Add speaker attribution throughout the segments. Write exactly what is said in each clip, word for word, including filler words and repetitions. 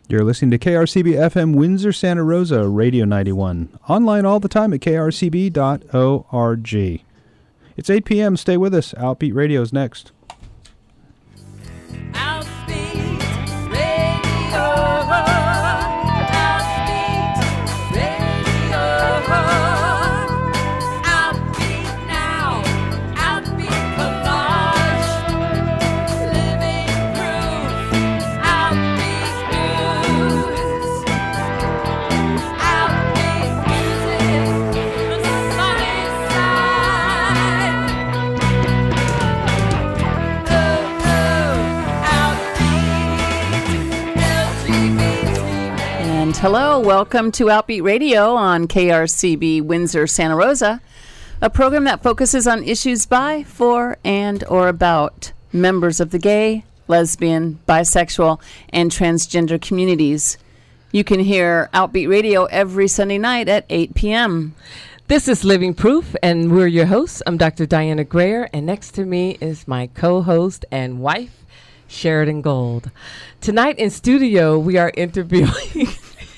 Speaker 1: You're listening to K R C B F M Windsor, Santa Rosa, Radio ninety-one. Online all the time at k r c b dot org. It's eight p.m. Stay with us. Outbeat Radio's next.
Speaker 2: Outbeat Radio.
Speaker 3: Hello, welcome to Outbeat Radio on K R C B Windsor, Santa Rosa, a program that focuses on issues by, for, and or about members of the gay, lesbian, bisexual, and transgender communities. You can hear Outbeat Radio every Sunday night at eight p.m.
Speaker 4: This is Living Proof, and we're your hosts. I'm Doctor Diana Grayer, and next to me is my co-host and wife, Sheridan Gold. Tonight in studio, we are interviewing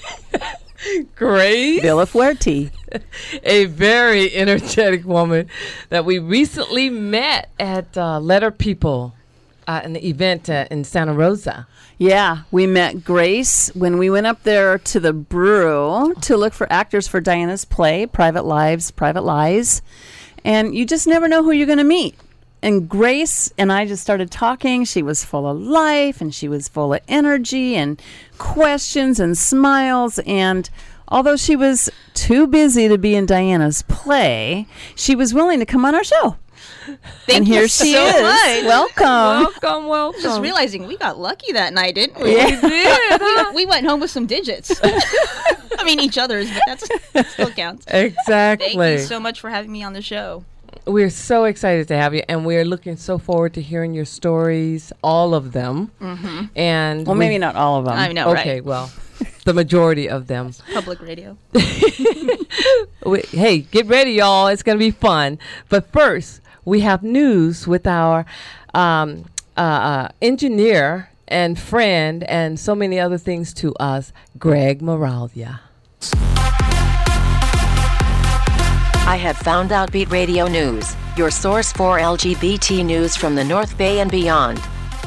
Speaker 4: Grace
Speaker 3: Villafuerte,
Speaker 4: a very energetic woman that we recently met at uh, Letter People, uh, an event uh, in Santa Rosa.
Speaker 3: Yeah, we met Grace when we went up there to the Brew to look for actors for Diana's play, Private Lives, Private Lies. And you just never know who you're going to meet. And Grace and I just started talking. She was full of life, and she was full of energy and questions and smiles. And although she was too busy to be in Diana's play, she was willing to come on our show.
Speaker 5: Thank
Speaker 3: and here
Speaker 5: you
Speaker 3: she
Speaker 5: so
Speaker 3: is.
Speaker 5: much.
Speaker 3: Welcome.
Speaker 4: Welcome, welcome.
Speaker 5: Just realizing we got lucky that night, didn't we?
Speaker 3: Yeah.
Speaker 4: We did.
Speaker 5: we, we went home with some digits. I mean, each other's, but that's, that still counts.
Speaker 4: Exactly.
Speaker 5: Thank you so much for having me on the show.
Speaker 4: We're so excited to have you, and we're looking so forward to hearing your stories, all of them.
Speaker 5: Mm-hmm.
Speaker 4: And
Speaker 3: well,
Speaker 4: we,
Speaker 3: maybe not all of them.
Speaker 5: I know,
Speaker 4: okay,
Speaker 5: right?
Speaker 4: well, the majority of them.
Speaker 5: Public radio.
Speaker 4: we, hey, get ready, y'all. It's going to be fun. But first, we have news with our um, uh, uh, engineer and friend and so many other things to us, Greg Moralia.
Speaker 6: I have found Outbeat Radio News, your source for L G B T news from the North Bay and beyond.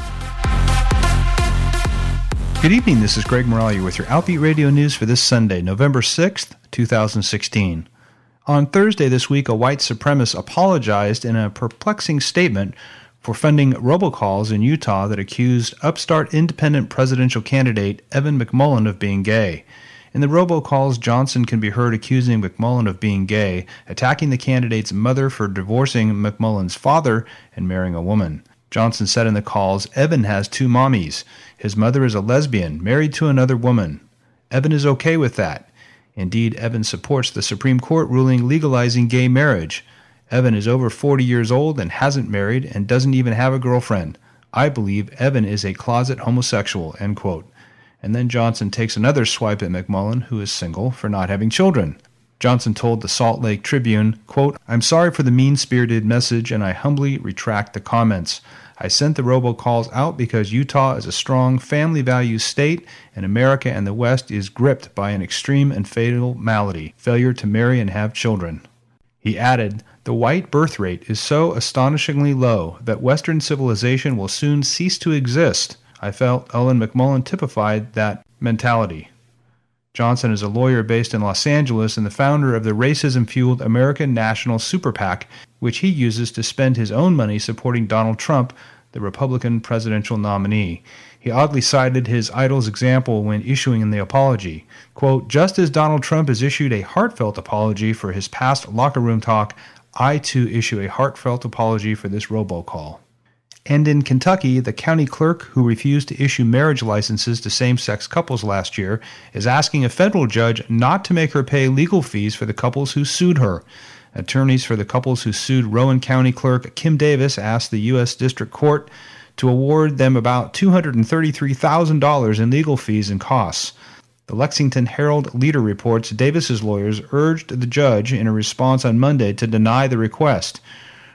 Speaker 1: Good evening, this is Greg Moralia with your Outbeat Radio News for this Sunday, November sixth, twenty sixteen. On Thursday this week, a white supremacist apologized in a perplexing statement for funding robocalls in Utah that accused upstart independent presidential candidate Evan McMullin of being gay. In the robocalls, Johnson can be heard accusing McMullin of being gay, attacking the candidate's mother for divorcing McMullin's father and marrying a woman. Johnson said in the calls, Evan has two mommies. His mother is a lesbian, married to another woman. Evan is okay with that. Indeed, Evan supports the Supreme Court ruling legalizing gay marriage. Evan is over forty years old and hasn't married and doesn't even have a girlfriend. I believe Evan is a closet homosexual, end quote. And then Johnson takes another swipe at McMullin, who is single, for not having children. Johnson told the Salt Lake Tribune, quote, I'm sorry for the mean-spirited message, and I humbly retract the comments. I sent the robocalls out because Utah is a strong family values state, and America and the West is gripped by an extreme and fatal malady, failure to marry and have children. He added, the white birth rate is so astonishingly low that Western civilization will soon cease to exist. I felt Ellen McMullin typified that mentality. Johnson is a lawyer based in Los Angeles and the founder of the racism-fueled American National Super PAC, which he uses to spend his own money supporting Donald Trump, the Republican presidential nominee. He oddly cited his idol's example when issuing the apology. Quote, just as Donald Trump has issued a heartfelt apology for his past locker room talk, I too issue a heartfelt apology for this robocall. And in Kentucky, the county clerk who refused to issue marriage licenses to same-sex couples last year is asking a federal judge not to make her pay legal fees for the couples who sued her. Attorneys for the couples who sued Rowan County Clerk Kim Davis asked the U S District Court to award them about two hundred thirty-three thousand dollars in legal fees and costs. The Lexington Herald Leader reports Davis's lawyers urged the judge in a response on Monday to deny the request.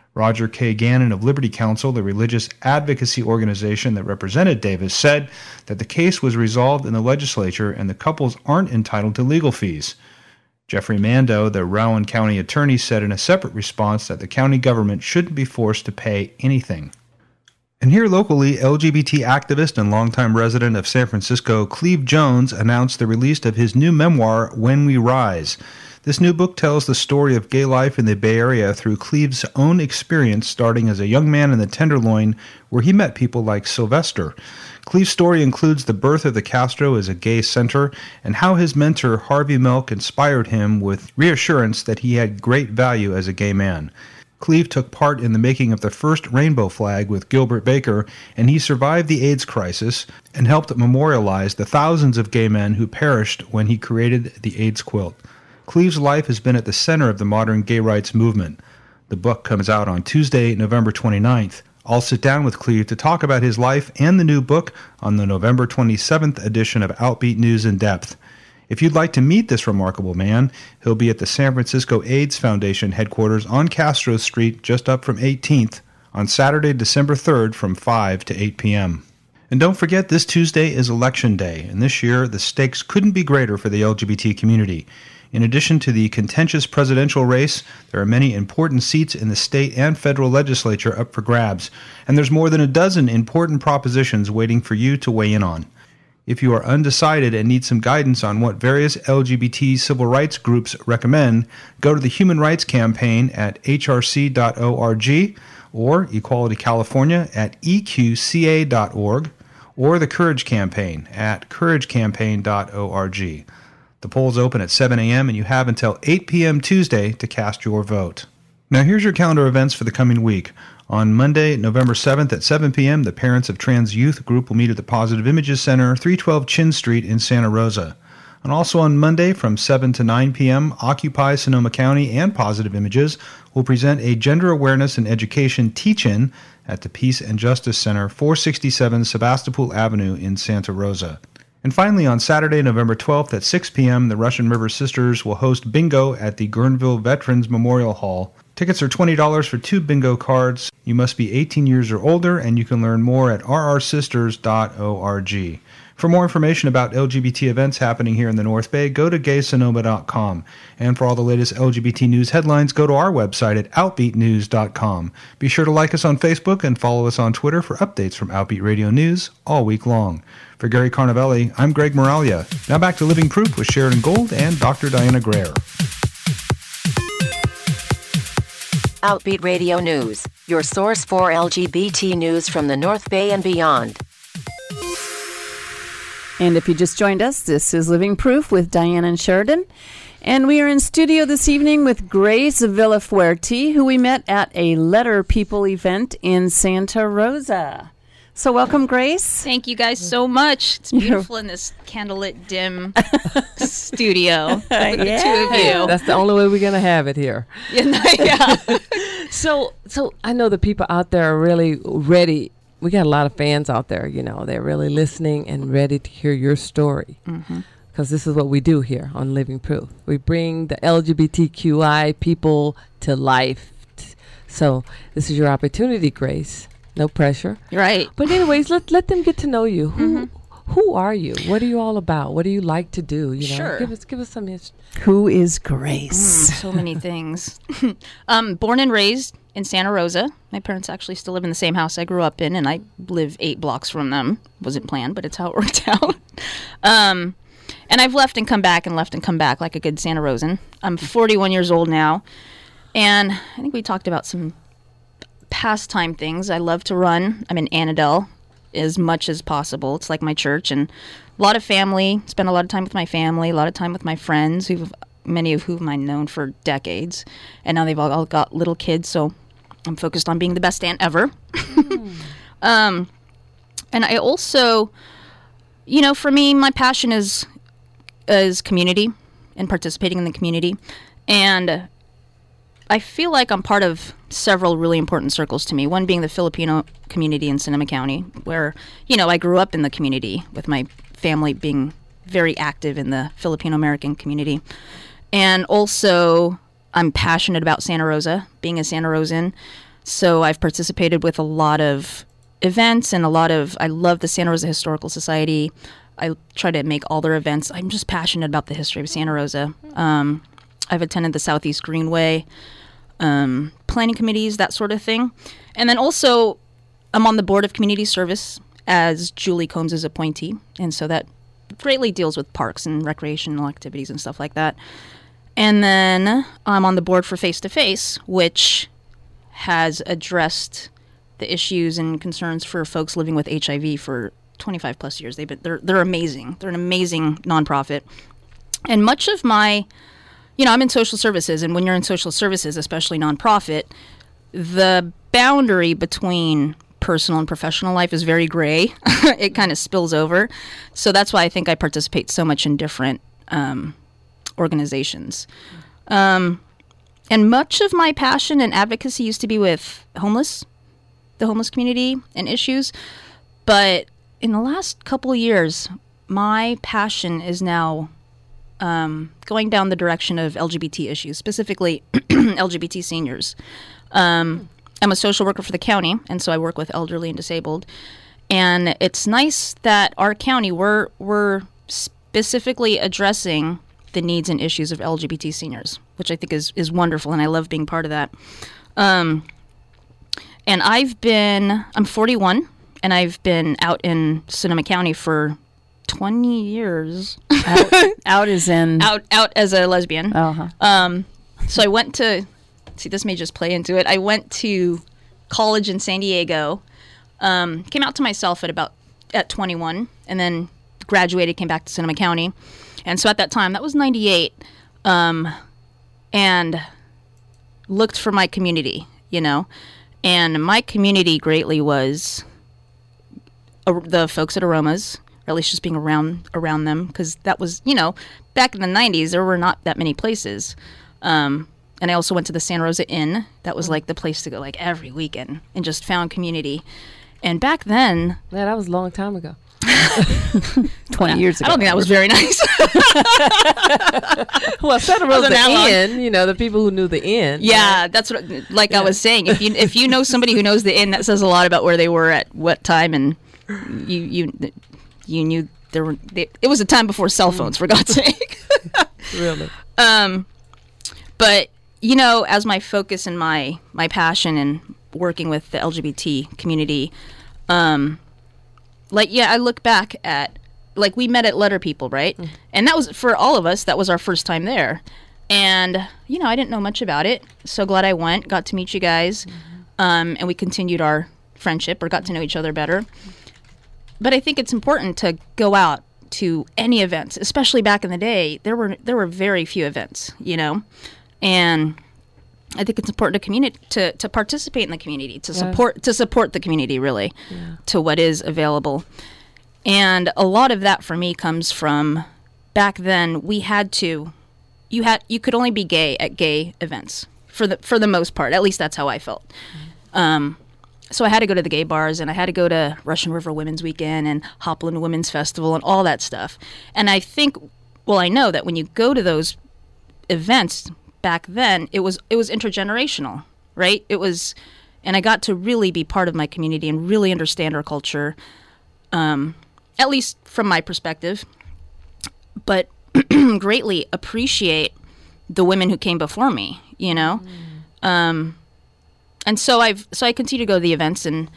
Speaker 1: Roger K. Gannon of Liberty Counsel, the religious advocacy organization that represented Davis, said that the case was resolved in the legislature and the couples aren't entitled to legal fees. Jeffrey Mando, the Rowan County attorney, said in a separate response that the county government shouldn't be forced to pay anything. And here locally, L G B T activist and longtime resident of San Francisco, Cleve Jones, announced the release of his new memoir, When We Rise. This new book tells the story of gay life in the Bay Area through Cleve's own experience, starting as a young man in the Tenderloin, where he met people like Sylvester. Cleve's story includes the birth of the Castro as a gay center and how his mentor, Harvey Milk, inspired him with reassurance that he had great value as a gay man. Cleve took part in the making of the first rainbow flag with Gilbert Baker, and he survived the AIDS crisis and helped memorialize the thousands of gay men who perished when he created the AIDS quilt. Cleve's life has been at the center of the modern gay rights movement. The book comes out on Tuesday, November twenty-ninth. I'll sit down with Cleve to talk about his life and the new book on the November twenty-seventh edition of Outbeat News in Depth. If you'd like to meet this remarkable man, he'll be at the San Francisco AIDS Foundation headquarters on Castro Street, just up from eighteenth, on Saturday, December third from five to eight p.m. And don't forget, this Tuesday is Election Day, and this year the stakes couldn't be greater for the L G B T community. In addition to the contentious presidential race, there are many important seats in the state and federal legislature up for grabs, and there's more than a dozen important propositions waiting for you to weigh in on. If you are undecided and need some guidance on what various L G B T civil rights groups recommend, go to the Human Rights Campaign at h r c dot org or Equality California at e q c a dot org or the Courage Campaign at courage campaign dot org. The polls open at seven a.m. and you have until eight p.m. Tuesday to cast your vote. Now here's your calendar events for the coming week. On Monday, November seventh at seven p.m., the Parents of Trans Youth group will meet at the Positive Images Center, three twelve Chin Street in Santa Rosa. And also on Monday from seven to nine p.m., Occupy Sonoma County and Positive Images will present a Gender Awareness and Education Teach-In at the Peace and Justice Center, four sixty-seven Sebastopol Avenue in Santa Rosa. And finally, on Saturday, November twelfth at six p.m., the Russian River Sisters will host bingo at the Guerneville Veterans Memorial Hall. Tickets are twenty dollars for two bingo cards. You must be eighteen years or older, and you can learn more at r r sisters dot org. For more information about L G B T events happening here in the North Bay, go to gay sonoma dot com. And for all the latest L G B T news headlines, go to our website at outbeat news dot com. Be sure to like us on Facebook and follow us on Twitter for updates from Outbeat Radio News all week long. For Gary Carnavelli, I'm Greg Moralia. Now back to Living Proof with Sheridan Gold and Doctor Diana Greer.
Speaker 6: Outbeat Radio News, your source for L G B T news from the North Bay and beyond.
Speaker 3: And if you just joined us, this is Living Proof with Diana and Sheridan. And we are in studio this evening with Grace Villafuerte, who we met at a Letter People event in Santa Rosa. So welcome, Grace.
Speaker 5: Thank you guys so much. It's beautiful in this candlelit dim studio with
Speaker 3: Yeah.
Speaker 5: the two of you.
Speaker 4: That's the only way we're gonna have it here.
Speaker 5: Yeah.
Speaker 4: So, so I know the people out there are really ready. We got a lot of fans out there. You know, they're really listening and ready to hear your story.
Speaker 5: Mm-hmm.
Speaker 4: Because this is what we do here on Living Proof. We bring the L G B T Q I people to life. So this is your opportunity, Grace. No pressure.
Speaker 5: Right.
Speaker 4: But anyways, let let them get to know you. Who mm-hmm. who are you? What are you all about? What do you like to do? You know,
Speaker 5: Sure.
Speaker 4: give us give us some history.
Speaker 3: Who is Grace?
Speaker 5: Mm, so many things. um, born and raised in Santa Rosa. My parents actually still live in the same house I grew up in, and I live eight blocks from them. Wasn't planned, but it's how it worked out. um, and I've left and come back and left and come back like a good Santa Rosan. I'm forty-one years old now, and I think we talked about some pastime things. I love to run. I'm in Annandale as much as possible. It's like my church, and a lot of family. Spend a lot of time with my family, a lot of time with my friends, who many of whom I've known for decades, and now they've all, all got little kids, so I'm focused on being the best aunt ever. Mm. um, and I also, you know, for me, my passion is is community and participating in the community, and I feel like I'm part of several really important circles to me, one being the Filipino community in Sonoma County, where, you know, I grew up in the community with my family being very active in the Filipino-American community. And also, I'm passionate about Santa Rosa, being a Santa Rosan. So I've participated with a lot of events and a lot of, I love the Santa Rosa Historical Society. I try to make all their events. I'm just passionate about the history of Santa Rosa. Um, I've attended the Southeast Greenway, um, planning committees, that sort of thing. And then also, I'm on the Board of Community Service as Julie Combs' appointee. And so that greatly deals with parks and recreational activities and stuff like that. And then I'm on the board for Face to Face, which has addressed the issues and concerns for folks living with H I V for twenty-five plus years. They've been they're they're amazing. They're an amazing nonprofit. And much of my, you know, I'm in social services, and when you're in social services, especially nonprofit, the boundary between personal and professional life is very gray. It kind of spills over. So that's why I think I participate so much in different um, organizations. Um, and much of my passion and advocacy used to be with homeless, the homeless community and issues. But in the last couple of years, my passion is now um, going down the direction of L G B T issues, specifically L G B T seniors. Um, I'm a social worker for the county, and so I work with elderly and disabled. And it's nice that our county, we're we're specifically addressing the needs and issues of L G B T seniors, which I think is, is wonderful, and I love being part of that. Um, and I've been, I'm forty-one, and I've been out in Sonoma County for twenty years.
Speaker 3: Out, out is in...
Speaker 5: out out as a lesbian.
Speaker 3: Uh-huh.
Speaker 5: Um, so I went to, see, this may just play into it. I went to college in San Diego, um, came out to myself at about, at twenty-one, and then graduated, came back to Sonoma County. And so at that time, that was ninety-eight, um, and looked for my community, you know. And my community greatly was uh, the folks at Aromas, or at least just being around around them, because that was, you know, back in the nineties, there were not that many places. Um, and I also went to the Santa Rosa Inn. That was like the place to go like every weekend, and just found community. And back then...
Speaker 4: Yeah, that was a long time ago.
Speaker 3: twenty years ago.
Speaker 5: I don't think that was very nice.
Speaker 4: Well, Santa Rosa
Speaker 5: Wasn't that long.
Speaker 4: Inn, you know, the people who knew the inn.
Speaker 5: Yeah, that's what, like I was saying, if you if you know somebody who knows the inn, that says a lot about where they were at what time, and you you you knew there were. They, it was a time before cell phones, for God's sake.
Speaker 4: Really.
Speaker 5: Um, but you know, as my focus and my my passion and working with the L G B T community, um, like yeah, I look back at. Like, we met at Letter People, right? Mm. And that was, for all of us, that was our first time there. And, you know, I didn't know much about it. So glad I went, got to meet you guys. Mm-hmm. Um, and we continued our friendship, or got to know each other better. But I think it's important to go out to any events, especially back in the day. There were there were very few events, you know? And I think it's important to community to, to participate in the community, to yeah. support to support the community, really, yeah. to what is available. And a lot of that for me comes from back then we had to you had you could only be gay at gay events for the for the most part. At least that's how I felt. Mm-hmm. Um, so I had to go to the gay bars, and I had to go to Russian River Women's Weekend and Hopland Women's Festival and all that stuff. And I think well I know that when you go to those events back then, it was it was intergenerational, right? It was and I got to really be part of my community and really understand our culture. Um At least from my perspective, but greatly appreciate the women who came before me, you know? Mm. Um, and so I've, so I continue to go to the events, and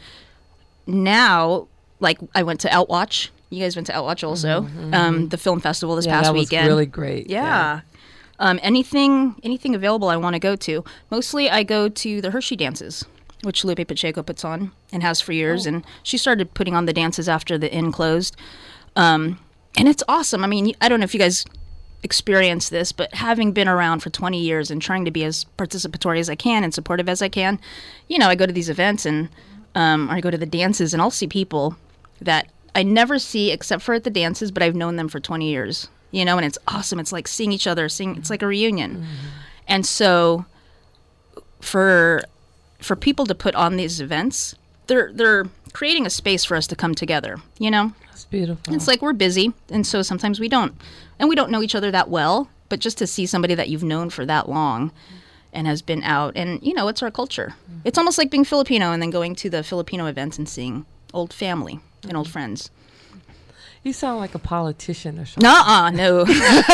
Speaker 5: now, like, I went to Outwatch. You guys went to Outwatch also, mm-hmm. um, the film festival this
Speaker 4: yeah,
Speaker 5: past
Speaker 4: that was
Speaker 5: weekend.
Speaker 4: Really great.
Speaker 5: Yeah.
Speaker 4: yeah.
Speaker 5: Um, anything, anything available I want to go to. Mostly I go to the Hershey dances, which Lupe Pacheco puts on and has for years. Oh. And she started putting on the dances after the inn closed. Um, and it's awesome. I mean, I don't know if you guys experience this, but having been around for twenty years and trying to be as participatory as I can and supportive as I can, you know, I go to these events and um, or I go to the dances, and I'll see people that I never see except for at the dances, but I've known them for twenty years, you know, and it's awesome. It's like seeing each other, seeing, it's like a reunion. Mm-hmm. And so for... for people to put on these events, they're they're creating a space for us to come together, you know?
Speaker 4: That's beautiful.
Speaker 5: It's like we're busy, and so sometimes we don't. And we don't know each other that well, but just to see somebody that you've known for that long and has been out. And, you know, it's our culture. It's almost like being Filipino and then going to the Filipino events and seeing old family and old friends.
Speaker 4: You sound like a politician or something.
Speaker 5: Nuh-uh, no.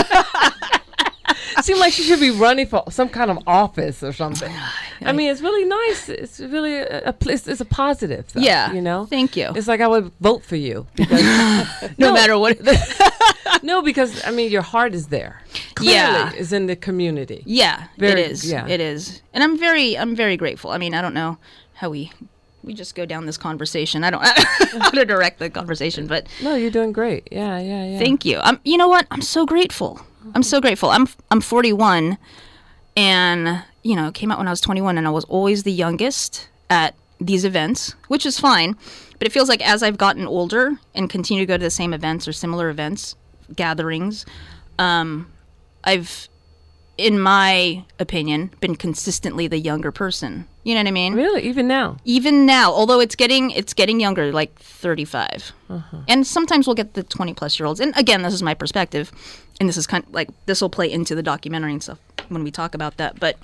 Speaker 4: It seems like she should be running for some kind of office or something. I mean, it's really nice. It's really a, a place. It's a positive. Though,
Speaker 5: Yeah,
Speaker 4: you know.
Speaker 5: thank you.
Speaker 4: It's like I would vote for you because
Speaker 5: no matter what.
Speaker 4: no, because I mean, your heart is there. Clearly,
Speaker 5: Yeah.
Speaker 4: is in the community.
Speaker 5: Yeah,
Speaker 4: Very-
Speaker 5: it is.
Speaker 4: yeah.
Speaker 5: It is. And I'm very I'm very grateful. I mean, I don't know how we we just go down this conversation. I don't I don't know how to direct the conversation, but
Speaker 4: No, you're doing great. Yeah, yeah, yeah.
Speaker 5: thank you. I'm you know what? I'm so grateful. I'm so grateful. I'm I'm forty-one and you know, came out when I was twenty-one and I was always the youngest at these events, which is fine. But it feels like as I've gotten older and continue to go to the same events or similar events, gatherings, um, I've, in my opinion, been consistently the younger person. You know what I mean?
Speaker 4: Really, even now.
Speaker 5: Even now, although it's getting it's getting younger, like thirty-five, and sometimes we'll get the twenty plus year olds. And again, this is my perspective, and this is kind of like this will play into the documentary and stuff when we talk about that. But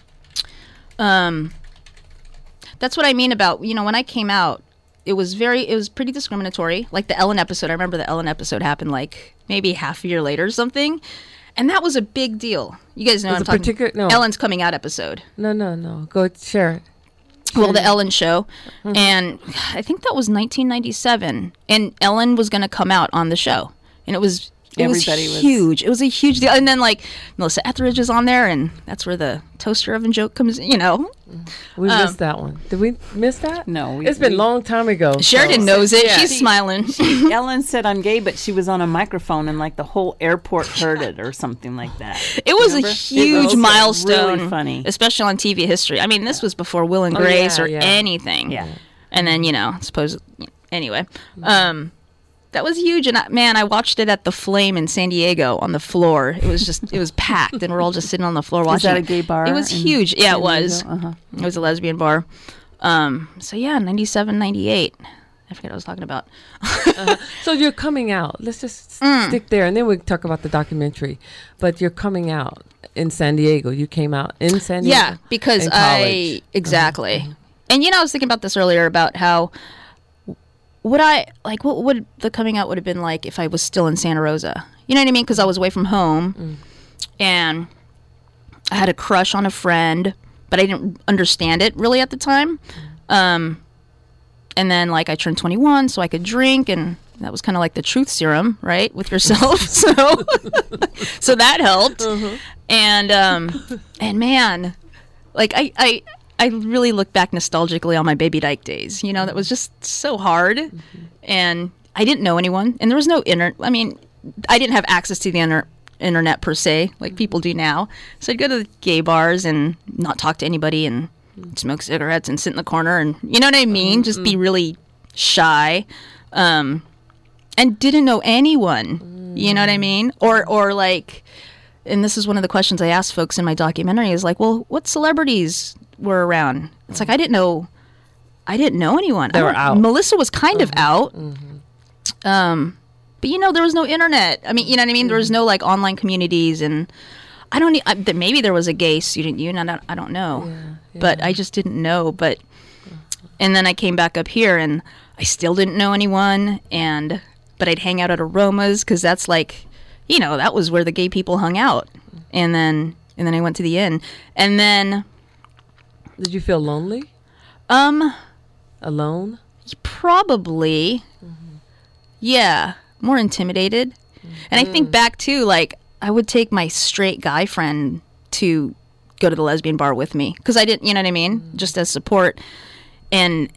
Speaker 5: um, that's what I mean about, you know, when I came out, it was very it was pretty discriminatory. Like the Ellen episode, I remember the Ellen episode happened like maybe half a year later or something. And that was a big deal. You guys know
Speaker 4: Was
Speaker 5: what
Speaker 4: a
Speaker 5: I'm talking
Speaker 4: particular- no.
Speaker 5: Ellen's coming out episode.
Speaker 4: No, no, no. Go share it.
Speaker 5: Well, the Ellen show. And I think that was nineteen ninety-seven. And Ellen was going to come out on the show. And it was it
Speaker 3: Everybody
Speaker 5: was
Speaker 3: was-
Speaker 5: huge. It was a huge deal. And then like Melissa Etheridge is on there, and that's where the toaster oven joke comes in, you know.
Speaker 4: We
Speaker 5: Um,
Speaker 4: missed that one. Did we miss that?
Speaker 3: No, we-
Speaker 4: It's been a
Speaker 3: we-
Speaker 4: long time ago.
Speaker 5: Sheridan
Speaker 4: so-
Speaker 5: knows it.
Speaker 4: Yeah.
Speaker 5: She's smiling.
Speaker 3: Ellen said I'm gay, but she was on a microphone and like the whole airport heard it or something like that.
Speaker 5: It was
Speaker 3: Remember?
Speaker 5: a
Speaker 3: It
Speaker 5: huge
Speaker 3: was
Speaker 5: milestone.
Speaker 3: really funny.
Speaker 5: Especially on T V history. I mean, this was before Will and
Speaker 4: Oh,
Speaker 5: Grace
Speaker 4: yeah,
Speaker 5: or
Speaker 4: yeah.
Speaker 5: anything.
Speaker 3: Yeah.
Speaker 5: And then, you know, suppose anyway. Um that was huge, and I, man, I watched it at the Flame in San Diego on the floor. It was just, it was packed, and we're all just sitting on the floor watching.
Speaker 3: that a
Speaker 5: it.
Speaker 3: gay bar
Speaker 5: It was
Speaker 3: in
Speaker 5: huge. Yeah,
Speaker 3: San
Speaker 5: it was.
Speaker 3: Diego? Uh-huh.
Speaker 5: It was a lesbian bar. Um, so yeah, ninety-seven, ninety-eight. I forget what I was talking about.
Speaker 4: So you're coming out. Let's just
Speaker 5: Mm.
Speaker 4: stick there, and then we can talk about the documentary. But you're coming out in San Diego. You came out in San Diego.
Speaker 5: Yeah, because
Speaker 4: in
Speaker 5: I
Speaker 4: college.
Speaker 5: exactly. And you know, I was thinking about this earlier about how would I like what would the coming out would have been like if I was still in Santa Rosa? You know what I mean? Because I was away from home, and I had a crush on a friend, but I didn't understand it really at the time. Um, and then like I turned twenty-one, so I could drink, and that was kind of like the truth serum, right, with yourself. so, so that helped. And um, and man, like I, I I really look back nostalgically on my Baby Dyke days. You know, that was just so hard, and I didn't know anyone, and there was no internet. I mean, I didn't have access to the inter- internet per se, like people do now. So I'd go to the gay bars and not talk to anybody, and smoke cigarettes and sit in the corner, and you know what I mean, just be really shy, um, and didn't know anyone. You know what I mean, or or like. And this is one of the questions I asked folks in my documentary is like, well, what celebrities were around? It's like, I didn't know, I didn't know anyone.
Speaker 4: They
Speaker 5: I
Speaker 4: were
Speaker 5: don't-
Speaker 4: out.
Speaker 5: Melissa was kind of out. Um, but you know, there was no internet. I mean, you know what I mean? There was no like online communities, and I don't, e- I, th- maybe there was a gay student union. I don't, I don't know, but I just didn't know. But, and then I came back up here and I still didn't know anyone. And, but I'd hang out at Aromas, cause that's like, you know, that was where the gay people hung out. And then and then I went to the inn. And then
Speaker 4: Did you feel lonely?
Speaker 5: um
Speaker 4: Alone?
Speaker 5: probably yeah, more intimidated. And I think back too, like I would take my straight guy friend to go to the lesbian bar with me, cuz I didn't, you know what I mean, just as support. And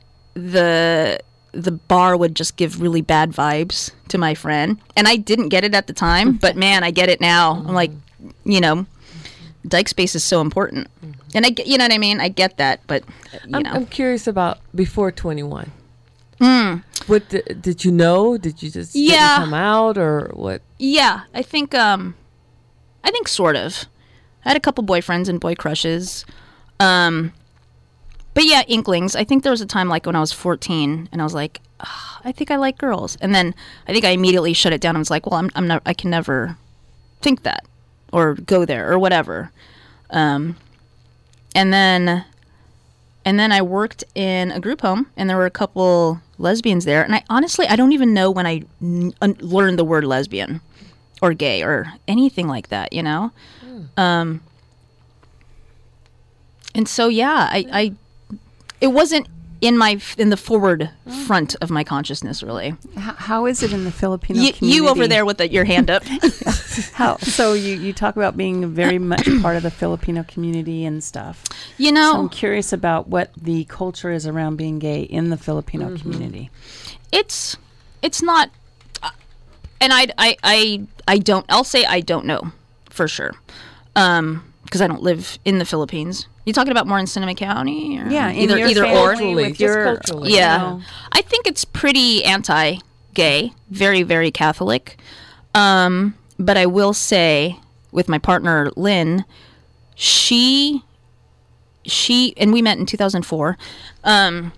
Speaker 5: the the bar would just give really bad vibes to my friend, and I didn't get it at the time, but man, I get it now. I'm like, you know, dyke space is so important, and I get, you know what I mean. I get that, but you
Speaker 4: I'm,
Speaker 5: know,
Speaker 4: I'm curious about before twenty-one. What did, did you know? Did you just didn't
Speaker 5: Yeah.
Speaker 4: come out, or what?
Speaker 5: yeah, I think, um, I think sort of. I had a couple boyfriends and boy crushes, um, but yeah, inklings. I think there was a time like when I was fourteen, and I was like, "Ah, I think I like girls, and then I think I immediately shut it down and was like, well, I'm, I'm not, I can never think that or go there or whatever. Um, and then and then I worked in a group home, and there were a couple lesbians there. And I honestly, I don't even know when I n- un- learned the word lesbian or gay or anything like that, you know? Mm. Um, and so, yeah, I, I, it wasn't in my, in the forward front of my consciousness, really.
Speaker 3: How, how is it in the Filipino
Speaker 5: Y-
Speaker 3: community?
Speaker 5: you over there with the, your hand up.
Speaker 3: How, so you, you talk about being very much part of the Filipino community and stuff.
Speaker 5: You know,
Speaker 3: so I'm curious about what the culture is around being gay in the Filipino mm-hmm. community.
Speaker 5: It's it's not, uh, and I, I I I don't. I'll say I don't know for sure, um, because I don't live in the Philippines. You talking about more in Sonoma County? Or
Speaker 3: yeah,
Speaker 5: either
Speaker 3: in
Speaker 5: either or.
Speaker 3: With
Speaker 4: just
Speaker 3: your,
Speaker 4: culturally.
Speaker 5: Yeah,
Speaker 3: you know.
Speaker 5: I think it's pretty anti-gay, very very Catholic. Um, but I will say, with my partner Lynn, she she and we met in two thousand four. Um,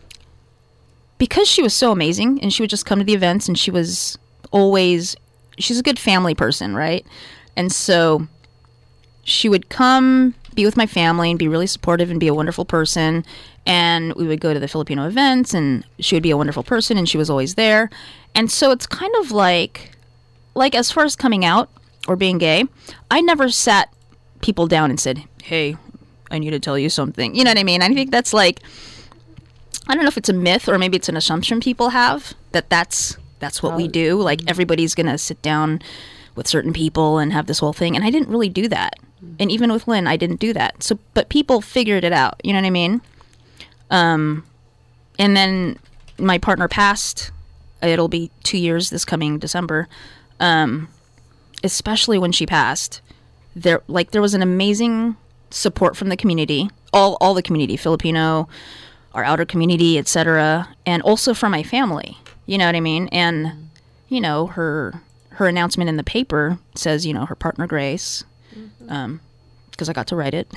Speaker 5: because she was so amazing, and she would just come to the events, and she was always, she's a good family person, right? And so she would come be with my family and be really supportive and be a wonderful person. And we would go to the Filipino events, and she would be a wonderful person, and she was always there. And so it's kind of like, like as far as coming out or being gay, I never sat people down and said, hey, I need to tell you something. You know what I mean? I think that's like, I don't know if it's a myth or maybe it's an assumption people have that that's that's what we do. Like everybody's gonna sit down with certain people and have this whole thing, and I didn't really do that. And even with Lynn, I didn't do that. So, but people figured it out. You know what I mean? Um, and then my partner passed. It'll be two years this coming December. Um, especially when she passed, there like there was an amazing support from the community, all all the community, Filipino, our outer community, et cetera, and also from my family. You know what I mean? And you know, her her announcement in the paper says, you know, her partner Grace, mm-hmm. um, because I got to write it,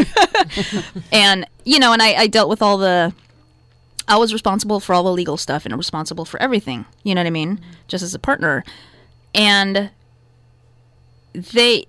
Speaker 5: and you know, and I, I dealt with all the. I was responsible for all the legal stuff and responsible for everything. You know what I mean? Mm-hmm. Just as a partner, and they.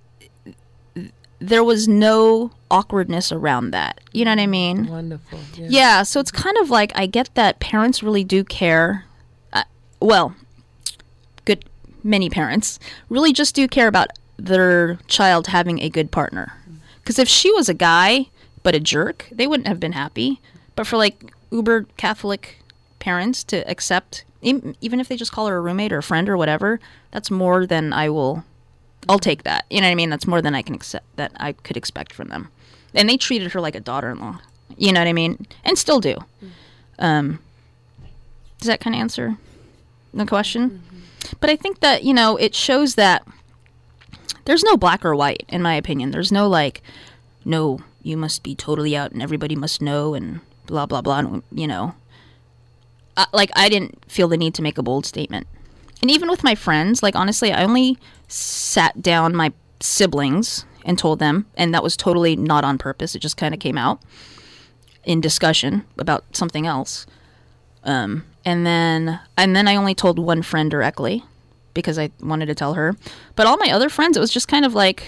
Speaker 5: There was no awkwardness around that. You know what I mean?
Speaker 4: Wonderful. Yeah.
Speaker 5: Yeah, so it's kind of like I get that parents really do care. Uh, well, good, many parents really just do care about their child having a good partner. Because if she was a guy but a jerk, they wouldn't have been happy. But for like uber Catholic parents to accept, even if they just call her a roommate or a friend or whatever, that's more than I will... I'll take that. You know what I mean? That's more than I can accept, that I could expect from them. And they treated her like a daughter-in-law. You know what I mean? And still do. Um, does that kind of answer the question? Mm-hmm. But I think that, you know, it shows that there's no black or white, in my opinion. There's no like, no, you must be totally out and everybody must know and blah, blah, blah. And, you know, I, like I didn't feel the need to make a bold statement. And even with my friends, like, honestly, I only sat down my siblings and told them, and that was totally not on purpose. It just kind of came out in discussion about something else. Um, and then and then I only told one friend directly because I wanted to tell her. But all my other friends, it was just kind of like,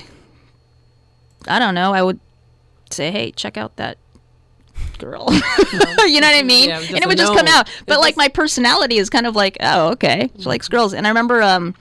Speaker 5: I don't know, I would say, hey, check out that girl. You know what I mean?
Speaker 4: Yeah,
Speaker 5: and it would just
Speaker 4: no.
Speaker 5: come out. But
Speaker 4: It's
Speaker 5: like
Speaker 4: just-
Speaker 5: my personality is kind of like, oh, okay. She likes girls. And I remember um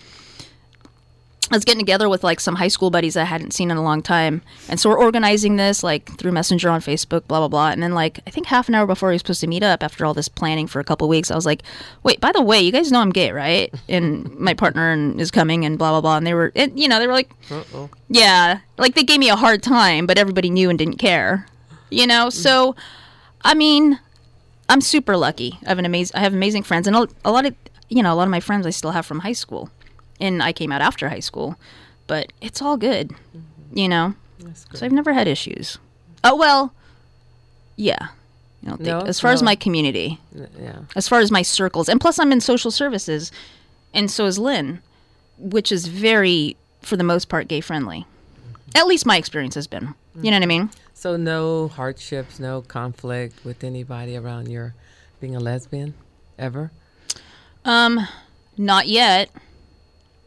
Speaker 5: I was getting together with like some high school buddies I hadn't seen in a long time. And so we're organizing this like through Messenger on Facebook, blah, blah, blah. And then like I think half an hour before we were supposed to meet up after all this planning for a couple of weeks, I was like, wait, by the way, you guys know I'm gay, right? And my partner and is coming and blah, blah, blah. And they were, and, you know, they were like,
Speaker 4: Uh-oh.
Speaker 5: yeah, like they gave me a hard time, but everybody knew and didn't care, you know? So, I mean, I'm super lucky. I have an amazing, I have amazing friends, and a, a lot of, you know, a lot of my friends I still have from high school, and I came out after high school, but it's all good, mm-hmm. you know?
Speaker 4: That's good.
Speaker 5: So I've never had issues. Oh, well, yeah. I don't think,
Speaker 4: No?
Speaker 5: as far as
Speaker 4: No.
Speaker 5: my community,
Speaker 4: Yeah.
Speaker 5: as far as my circles, and plus I'm in social services, and so is Lynn, which is very, for the most part, gay friendly. At least my experience has been. You know what I mean?
Speaker 4: So no hardships, no conflict with anybody around your being a lesbian ever?
Speaker 5: Um, not yet.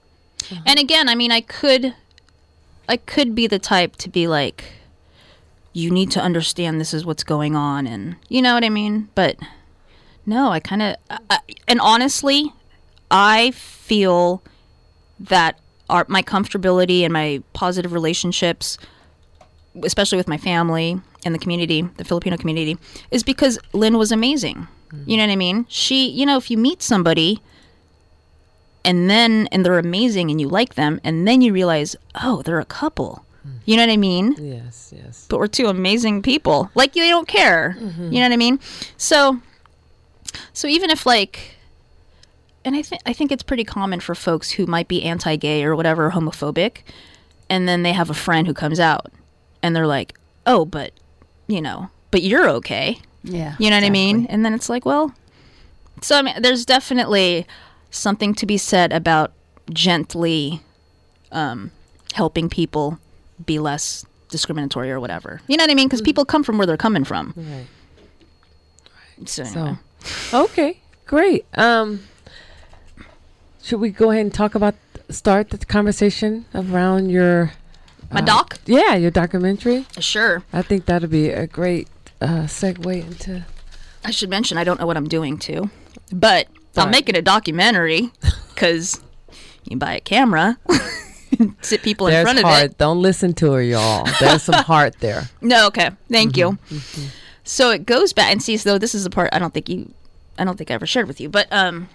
Speaker 5: And again, I mean, I could, I could be the type to be like, you need to understand this is what's going on, and you know what I mean? But no, I kind of, and honestly, I feel that our, my comfortability and my positive relationships, especially with my family and the community, the Filipino community, is because Lynn was amazing. Mm-hmm. You know what I mean? She, you know, if you meet somebody and then, and they're amazing and you like them, and then you realize, oh, they're a couple. Mm-hmm. You know what I mean?
Speaker 4: Yes, yes.
Speaker 5: But we're two amazing people. Like, they don't care. Mm-hmm. You know what I mean? So, so even if like, and I think I think it's pretty common for folks who might be anti-gay or whatever, homophobic, and then they have a friend who comes out, and they're like, "Oh, but you know, but you're okay."
Speaker 3: Yeah.
Speaker 5: You know what
Speaker 3: exactly.
Speaker 5: I mean? And then it's like, well, so I mean, there's definitely something to be said about gently um, helping people be less discriminatory or whatever. You know what I mean? Because people come from where they're coming from.
Speaker 4: Right.
Speaker 5: So, anyway.
Speaker 4: So, okay, great. Um, should we go ahead and talk about start the conversation around your
Speaker 5: my
Speaker 4: uh,
Speaker 5: doc?
Speaker 4: Yeah, your documentary.
Speaker 5: Sure.
Speaker 4: I think that'd be a great uh, segue into.
Speaker 5: I should mention I don't know what I'm doing too, but I'll
Speaker 4: Right.
Speaker 5: make it a documentary because you can buy a camera, sit people in
Speaker 4: There's
Speaker 5: front of
Speaker 4: heart.
Speaker 5: it.
Speaker 4: Don't listen to her, y'all. There's some heart there.
Speaker 5: No, okay, thank
Speaker 4: Mm-hmm,
Speaker 5: you. Mm-hmm. So it goes back and see. So this is the part I don't think you, I don't think I ever shared with you, but um,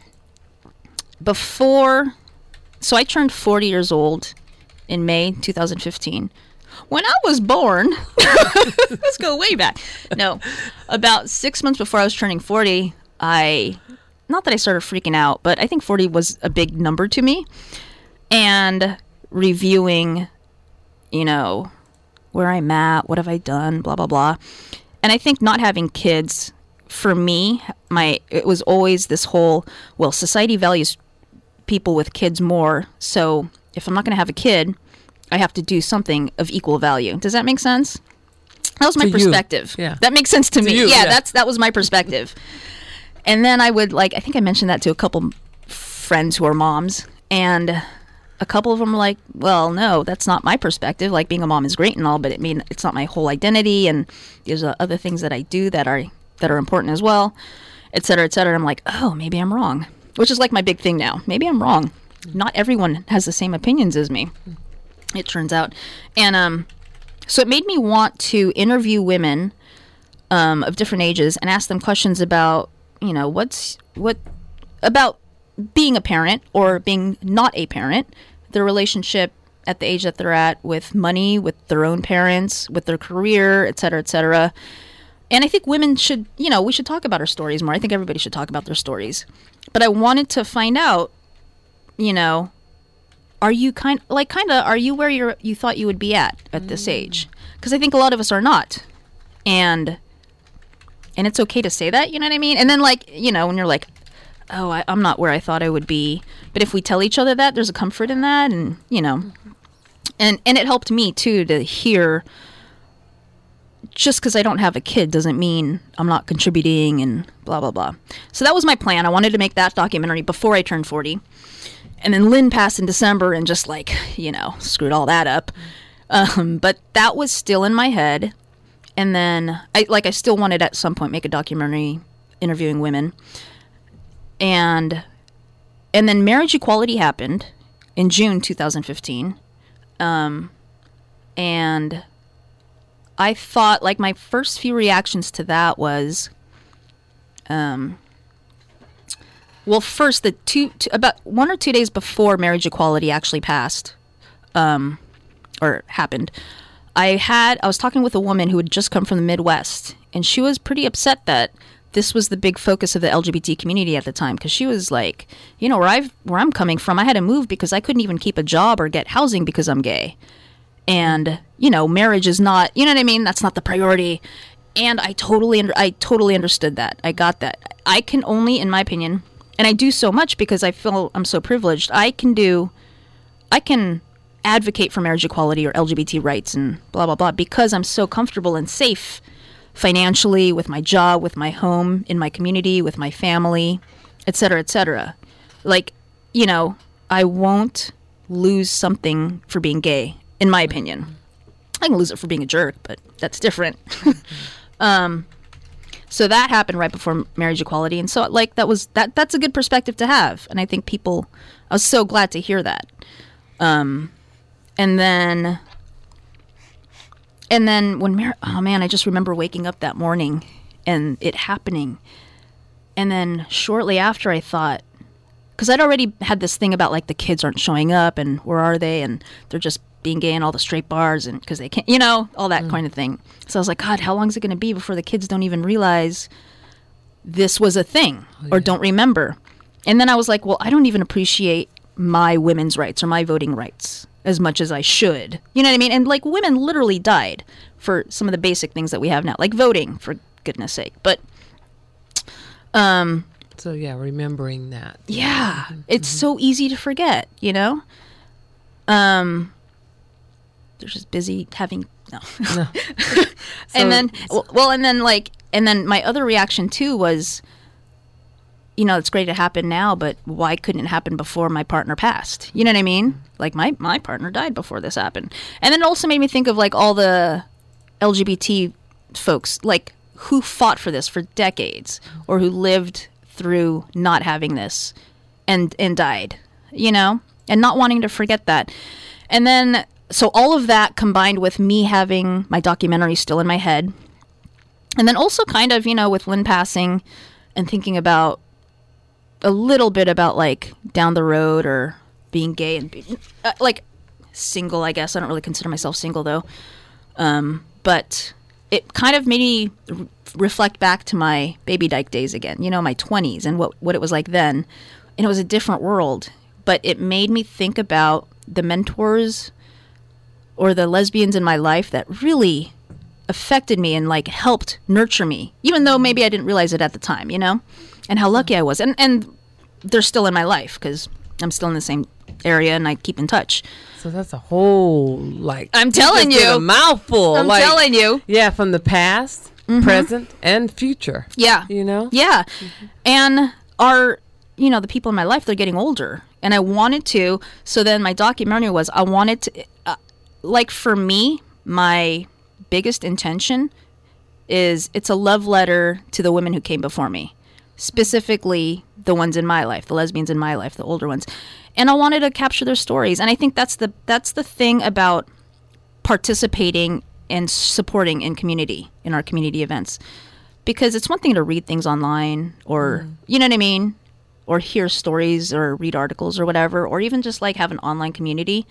Speaker 5: before, so I turned forty years old in May two thousand fifteen. When I was born, let's go way back. No, about six months before I was turning forty, I, not that I started freaking out, but I think forty was a big number to me. And reviewing, you know, where I'm at, what have I done, blah, blah, blah. And I think not having kids, for me, my it was always this whole, well, society values people with kids more. So if I'm not going to have a kid, I have to do something of equal value. Does that make sense? That was my
Speaker 4: To you.
Speaker 5: perspective.
Speaker 4: Yeah.
Speaker 5: That makes sense to, me.
Speaker 4: you,
Speaker 5: yeah,
Speaker 4: yeah.
Speaker 5: that's that was my perspective. And then I would like I think I mentioned that to a couple friends who are moms, and a couple of them were like, "Well, no, that's not my perspective. Like being a mom is great and all, but I mean, it's not my whole identity, and there's uh, other things that I do that are that are important as well, et cetera, et cetera." I'm like, "Oh, maybe I'm wrong," which is like my big thing now. Maybe I'm wrong. Not everyone has the same opinions as me, it turns out. And um, so it made me want to interview women um, of different ages and ask them questions about, you know, what's what about being a parent or being not a parent, their relationship at the age that they're at with money, with their own parents, with their career, et cetera, et cetera. And I think women should, you know, we should talk about our stories more. I think everybody should talk about their stories. But I wanted to find out, you know, are you kind like kind of are you where you you thought you would be at at this age? Because I think a lot of us are not, and and it's okay to say that, you know what I mean? And then like you know when you're like, oh, I, I'm not where I thought I would be, but if we tell each other that, there's a comfort in that, and you know, and and it helped me too to hear. Just because I don't have a kid doesn't mean I'm not contributing and blah, blah, blah. So that was my plan. I wanted to make that documentary before I turned forty. And then Lynn passed in December and just like, you know, screwed all that up. Um, but that was still in my head. And then, I like, I still wanted at some point make a documentary interviewing women. And and then marriage equality happened in June two thousand fifteen. Um, and... I thought, like, my first few reactions to that was, um, well, first, the two, two, about one or two days before marriage equality actually passed, um, or happened, I had, I was talking with a woman who had just come from the Midwest, and she was pretty upset that this was the big focus of the L G B T community at the time, because she was like, you know, where I've, where I'm coming from, I had to move because I couldn't even keep a job or get housing because I'm gay. And, you know, marriage is not, you know what I mean? That's not the priority. And I totally, under, I totally understood that. I got that. I can only, in my opinion, and I do so much because I feel I'm so privileged, I can do, I can advocate for marriage equality or L G B T rights and blah, blah, blah, because I'm so comfortable and safe financially, with my job, with my home, in my community, with my family, et cetera, et cetera. Like, you know, I won't lose something for being gay. In my opinion. I can lose it for being a jerk, but that's different. um, so that happened right before marriage equality, and so like that was that. That's a good perspective to have, and I think people. I was so glad to hear that. Um, and then, and then when mar- oh man, I just remember waking up that morning and it happening, and then shortly after, I thought, because I'd already had this thing about like the kids aren't showing up and where are they, and they're just being gay in all the straight bars and because they can't, you know, all that mm. kind of thing. So I was like, God, how long is it going to be before the kids don't even realize this was a thing oh, or yeah. don't remember? And then I was like, well, I don't even appreciate my women's rights or my voting rights as much as I should. You know what I mean? And like women literally died for some of the basic things that we have now, like voting, for goodness sake. But, um,
Speaker 4: so yeah, remembering that.
Speaker 5: Yeah, mm-hmm. It's so easy to forget, you know? Um, they're just busy having no. no.
Speaker 4: so,
Speaker 5: and then well, well and then like and then my other reaction too was, you know, it's great to happen now, but why couldn't it happen before my partner passed? You know what I mean? Like my my partner died before this happened. And then it also made me think of like all the L G B T folks, like who fought for this for decades or who lived through not having this and and died, you know, and not wanting to forget that. And then so all of that combined with me having my documentary still in my head, and then also kind of, you know, with Lynn passing and thinking about a little bit about like down the road or being gay and be, uh, like single, I guess. I don't really consider myself single though. Um, but it kind of made me re- reflect back to my Baby Dyke days again, you know, my twenties and what, what it was like then. And it was a different world, but it made me think about the mentors or the lesbians in my life that really affected me and like helped nurture me, even though maybe I didn't realize it at the time, you know, and how lucky I was. And, and they're still in my life because I'm still in the same area and I keep in touch.
Speaker 4: So that's a whole, like,
Speaker 5: I'm telling you,
Speaker 4: a mouthful.
Speaker 5: I'm
Speaker 4: like,
Speaker 5: telling you.
Speaker 4: Yeah, from the past, mm-hmm. present, and future.
Speaker 5: Yeah.
Speaker 4: You know?
Speaker 5: Yeah. Mm-hmm. And our, you know, the people in my life, they're getting older. And I wanted to, so then my documentary was, I wanted to, uh, like for me, my biggest intention is it's a love letter to the women who came before me, specifically the ones in my life, the lesbians in my life, the older ones. And I wanted to capture their stories. And I think that's the that's the thing about participating and supporting in community, in our community events. Because it's one thing to read things online or, mm. you know what I mean? Or hear stories or read articles or whatever, or even just like have an online community.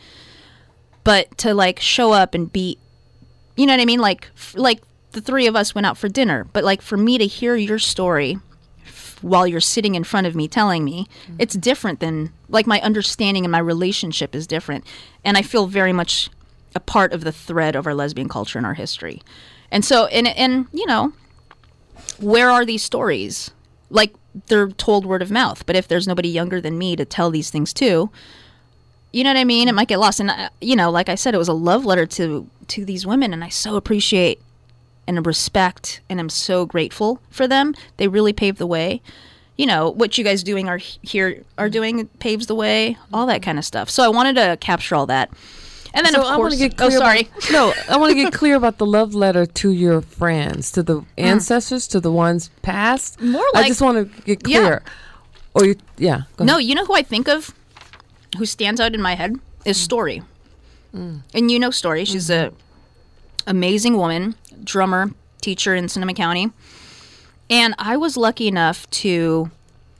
Speaker 5: But to like show up and be, you know what I mean? Like, f- like the three of us went out for dinner, but like for me to hear your story f- while you're sitting in front of me telling me, mm-hmm. it's different than, like my understanding and my relationship is different. And I feel very much a part of the thread of our lesbian culture and our history. And so, and, and you know, where are these stories? Like, they're told word of mouth, but if there's nobody younger than me to tell these things to, you know what I mean? It might get lost. And, uh, you know, like I said, it was a love letter to, to these women, and I so appreciate and respect and I'm so grateful for them. They really paved the way. You know, what you guys doing are here are doing paves the way, all that kind of stuff. So I wanted to capture all that. And then,
Speaker 4: so
Speaker 5: of course,
Speaker 4: I want to get clear
Speaker 5: oh, sorry.
Speaker 4: About, no, I want to get clear about the love letter to your friends, to the ancestors, to the ones past.
Speaker 5: More like,
Speaker 4: I just want to get clear. Yeah. Or you, yeah. Go
Speaker 5: no,
Speaker 4: ahead.
Speaker 5: You know who I think of, who stands out in my head is mm. Story. Mm. And you know Story. She's mm-hmm. a amazing woman, drummer, teacher in Sonoma County. And I was lucky enough to,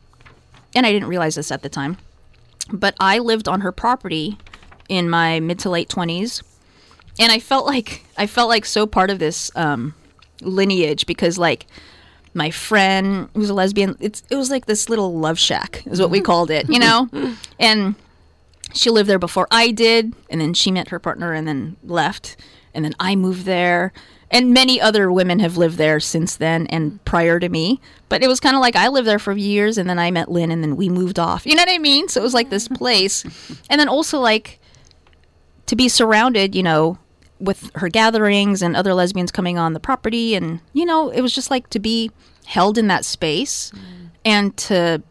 Speaker 5: and I didn't realize this at the time, but I lived on her property in my mid to late twenties, and I felt like I felt like so part of this um, lineage because like my friend who was a lesbian, it's it was like this little love shack is what we called it, you know, and she lived there before I did, and then she met her partner and then left, and then I moved there. And many other women have lived there since then and prior to me. But it was kind of like I lived there for years, and then I met Lynn, and then we moved off. You know what I mean? So it was like this place. And then also like to be surrounded, you know, with her gatherings and other lesbians coming on the property. And, you know, it was just like to be held in that space mm. and to,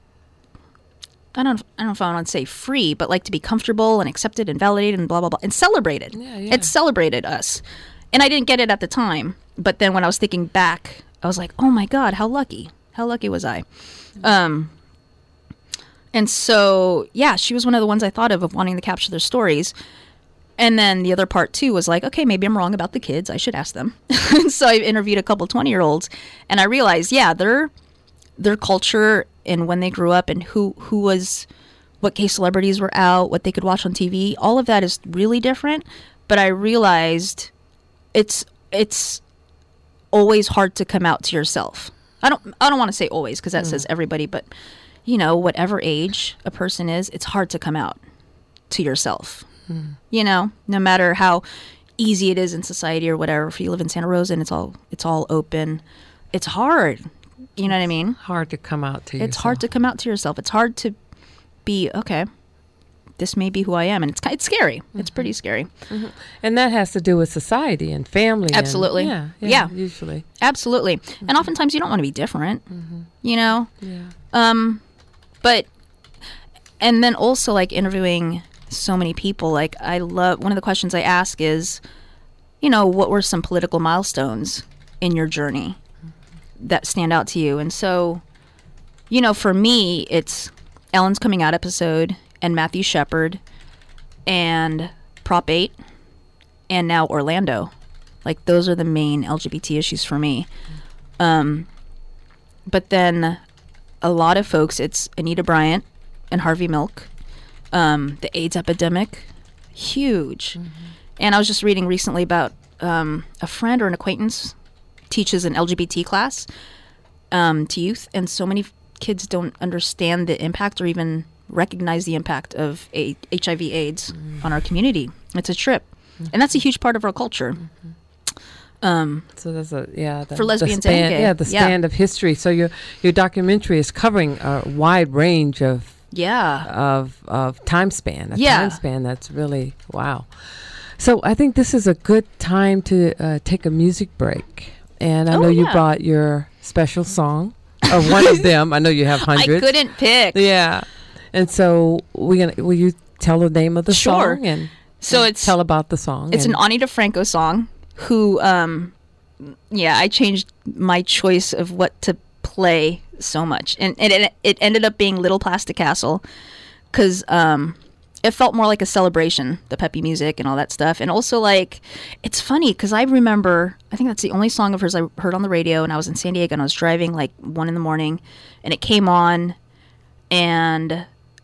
Speaker 5: I don't, I don't know if I want to say free, but like to be comfortable and accepted and validated and blah, blah, blah, and celebrated.
Speaker 4: Yeah, yeah.
Speaker 5: It celebrated us. and I didn't get it at the time. But then when I was thinking back, I was like, oh my God, how lucky. How lucky was I? Um, and so, yeah, she was one of the ones I thought of, of wanting to capture their stories. And then the other part, too, was like, okay, maybe I'm wrong about the kids. I should ask them. So I interviewed a couple twenty-year-olds, and I realized, yeah, their their culture and when they grew up and who, who was, what gay celebrities were out, what they could watch on T V, all of that is really different. But I realized it's it's always hard to come out to yourself. I don't I don't want to say always, because that mm. says everybody, but, you know, whatever age a person is, it's hard to come out to yourself. Mm. You know, no matter how easy it is in society or whatever. If you live in Santa Rosa and it's all it's all open, it's hard. You know what I mean?
Speaker 4: Hard to come out to yourself.
Speaker 5: It's hard to come out to yourself. It's hard to be, okay, this may be who I am. And it's it's scary. Mm-hmm. It's pretty scary.
Speaker 4: Mm-hmm. And that has to do with society and family.
Speaker 5: Absolutely.
Speaker 4: And, yeah,
Speaker 5: yeah.
Speaker 4: Yeah. Usually.
Speaker 5: Absolutely. Mm-hmm. And oftentimes you don't want to be different, mm-hmm. you know?
Speaker 4: Yeah.
Speaker 5: Um, but, and then also like interviewing so many people, like I love, one of the questions I ask is, you know, what were some political milestones in your journey that stand out to you? And so, you know, for me, it's Ellen's Coming Out episode and Matthew Shepard and Prop eight and now Orlando. Like, those are the main L G B T issues for me. Um, but then a lot of folks, it's Anita Bryant and Harvey Milk. Um, the AIDS epidemic, huge. Mm-hmm. And I was just reading recently about um, a friend or an acquaintance teaches an L G B T class um, to youth, and so many f- kids don't understand the impact or even recognize the impact of a- H I V AIDS mm-hmm. on our community. It's a trip, mm-hmm. and that's a huge part of our culture. Mm-hmm. Um,
Speaker 4: so there's a yeah the,
Speaker 5: for lesbians
Speaker 4: the span,
Speaker 5: and gay.
Speaker 4: yeah the span
Speaker 5: yeah.
Speaker 4: of history. So your your documentary is covering a wide range of
Speaker 5: yeah
Speaker 4: of of time span. A
Speaker 5: yeah.
Speaker 4: time span that's really wow. So I think this is a good time to uh, take a music break. And I
Speaker 5: oh,
Speaker 4: know you
Speaker 5: yeah.
Speaker 4: brought your special song, or one of them. I know you have hundreds.
Speaker 5: I couldn't pick.
Speaker 4: Yeah, and so we gonna will you tell the name of the
Speaker 5: sure.
Speaker 4: song and
Speaker 5: so
Speaker 4: and
Speaker 5: it's
Speaker 4: tell about the song.
Speaker 5: It's an Ani DeFranco song. Who, um, yeah, I changed my choice of what to play so much, and, and it it ended up being Little Plastic Castle, because um. it felt more like a celebration, the peppy music and all that stuff. And also, like, it's funny because I remember, I think that's the only song of hers I heard on the radio, and I was in San Diego and I was driving like one in the morning and it came on, and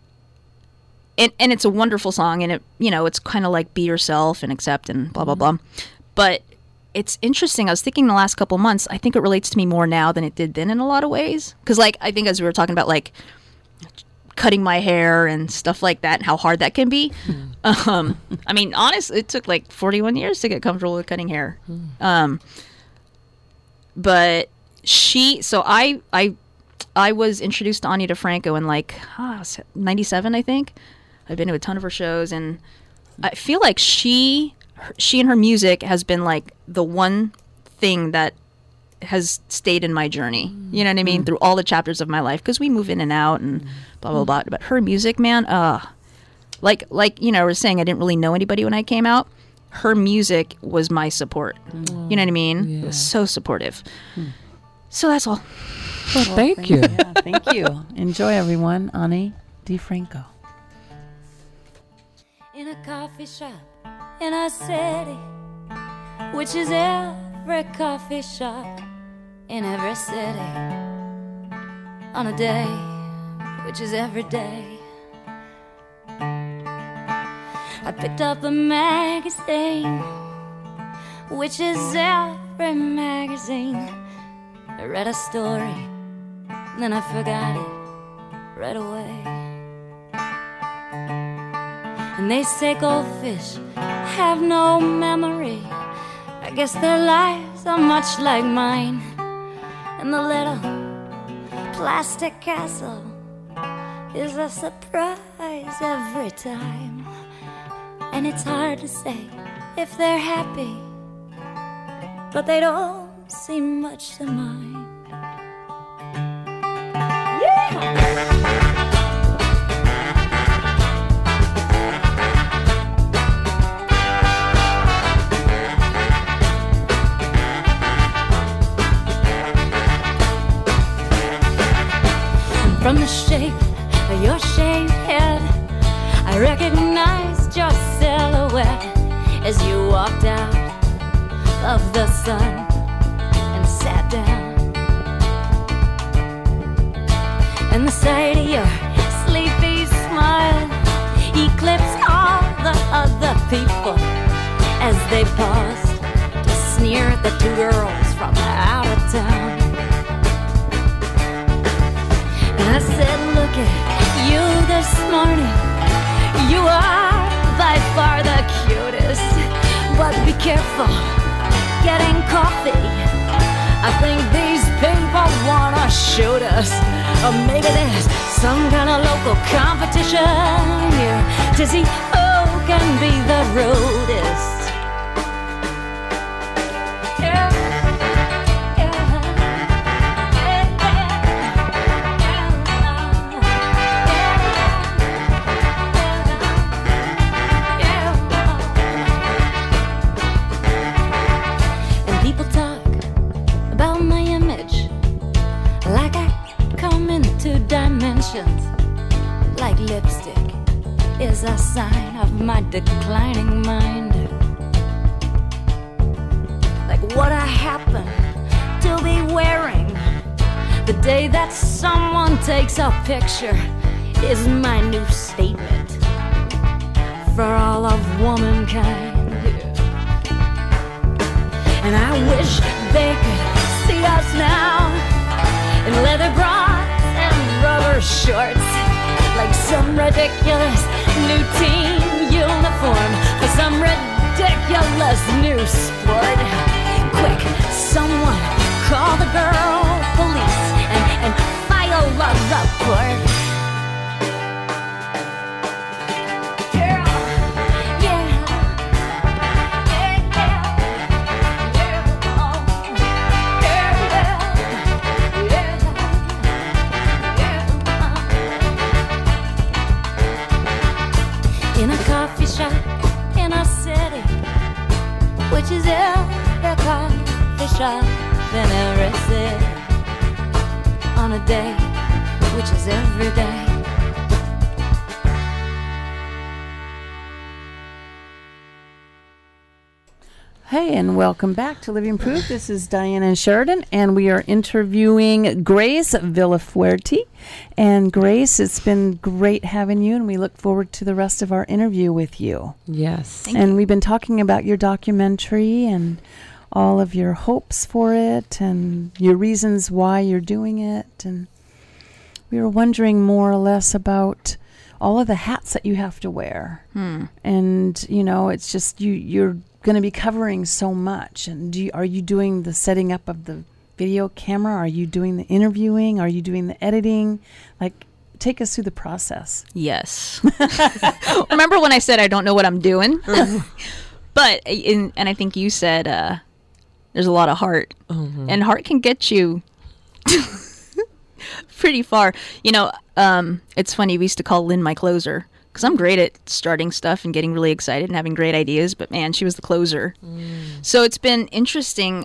Speaker 5: and, and it's a wonderful song, and it, you know, it's kind of like be yourself and accept and blah, blah, blah. But it's interesting. I was thinking the last couple months, I think it relates to me more now than it did then in a lot of ways. Because, like, I think as we were talking about, like, cutting my hair and stuff like that and how hard that can be. Mm. Um, I mean, honestly, it took like forty-one years to get comfortable with cutting hair. Mm. Um, but she, so I, I, I was introduced to Ani DeFranco in like ah, ninety-seven, I think. I've been to a ton of her shows, and I feel like she, her, she and her music has been like the one thing that has stayed in my journey. You know what I mean? Mm. Through all the chapters of my life, because we move in and out and mm. blah, blah, blah. But her music, man, uh, like, like, you know, I was saying, I didn't really know anybody when I came out. Her music was my support. Mm. You know what I mean? Yeah. It was so supportive. Mm. So that's all.
Speaker 4: Well, well thank, thank you.
Speaker 3: Yeah, thank you. Enjoy, everyone. Ani DeFranco.
Speaker 2: In a coffee shop in a city, which is every coffee shop in every city, on a day, which is every day, I picked up a magazine, which is every magazine. I read a story, then I forgot it right away. And they say goldfish have no memory. I guess their lives are much like mine. And the little plastic castle is a surprise every time. And it's hard to say if they're happy, but they don't seem much to mind. Yeah! from the shape of your shaved head. I recognized your silhouette as you walked out of the sun and sat down. And the sight of your sleepy smile eclipsed all the other people as they paused to sneer at the two girls from out of town. And I said, look at you this morning, you are by far the cutest, but be careful getting coffee. I think these people wanna shoot us, or maybe there's some kind of local competition here to see who can be the rudest. Yeah. Like lipstick is a sign of my declining mind. Like what I happen to be wearing the day that someone takes a picture is my new statement for all of womankind. And I wish they could see us now in leather bras and rubber shorts, like some ridiculous new team uniform for some ridiculous new sport. Quick, someone call the girl police and, and file a report. Which is every coffee shop in every city, on a day which is every day.
Speaker 3: Hey, and welcome back to Living Proof. This is Diana and Sheridan, and we are interviewing Grace Villafuerte. And Grace, it's been great having you, and we look forward to the rest of our interview with you.
Speaker 4: Yes.
Speaker 5: Thank
Speaker 3: and
Speaker 5: you.
Speaker 3: We've been talking about your documentary and all of your hopes for it and your reasons why you're doing it. And we were wondering more or less about all of the hats that you have to wear.
Speaker 5: Hmm.
Speaker 3: And, you know, it's just you, you're going to be covering so much. And do you, are you doing the setting up of the video camera? Are you doing the interviewing? Are you doing the editing? Like, take us through the process.
Speaker 5: Yes. Remember when I said I don't know what I'm doing? But, in, and I think you said uh, there's a lot of heart. Mm-hmm. And heart can get you pretty far. You know, um, it's funny, we used to call Lynn my closer. Because I'm great at starting stuff and getting really excited and having great ideas. But, man, she was the closer. Mm. So it's been interesting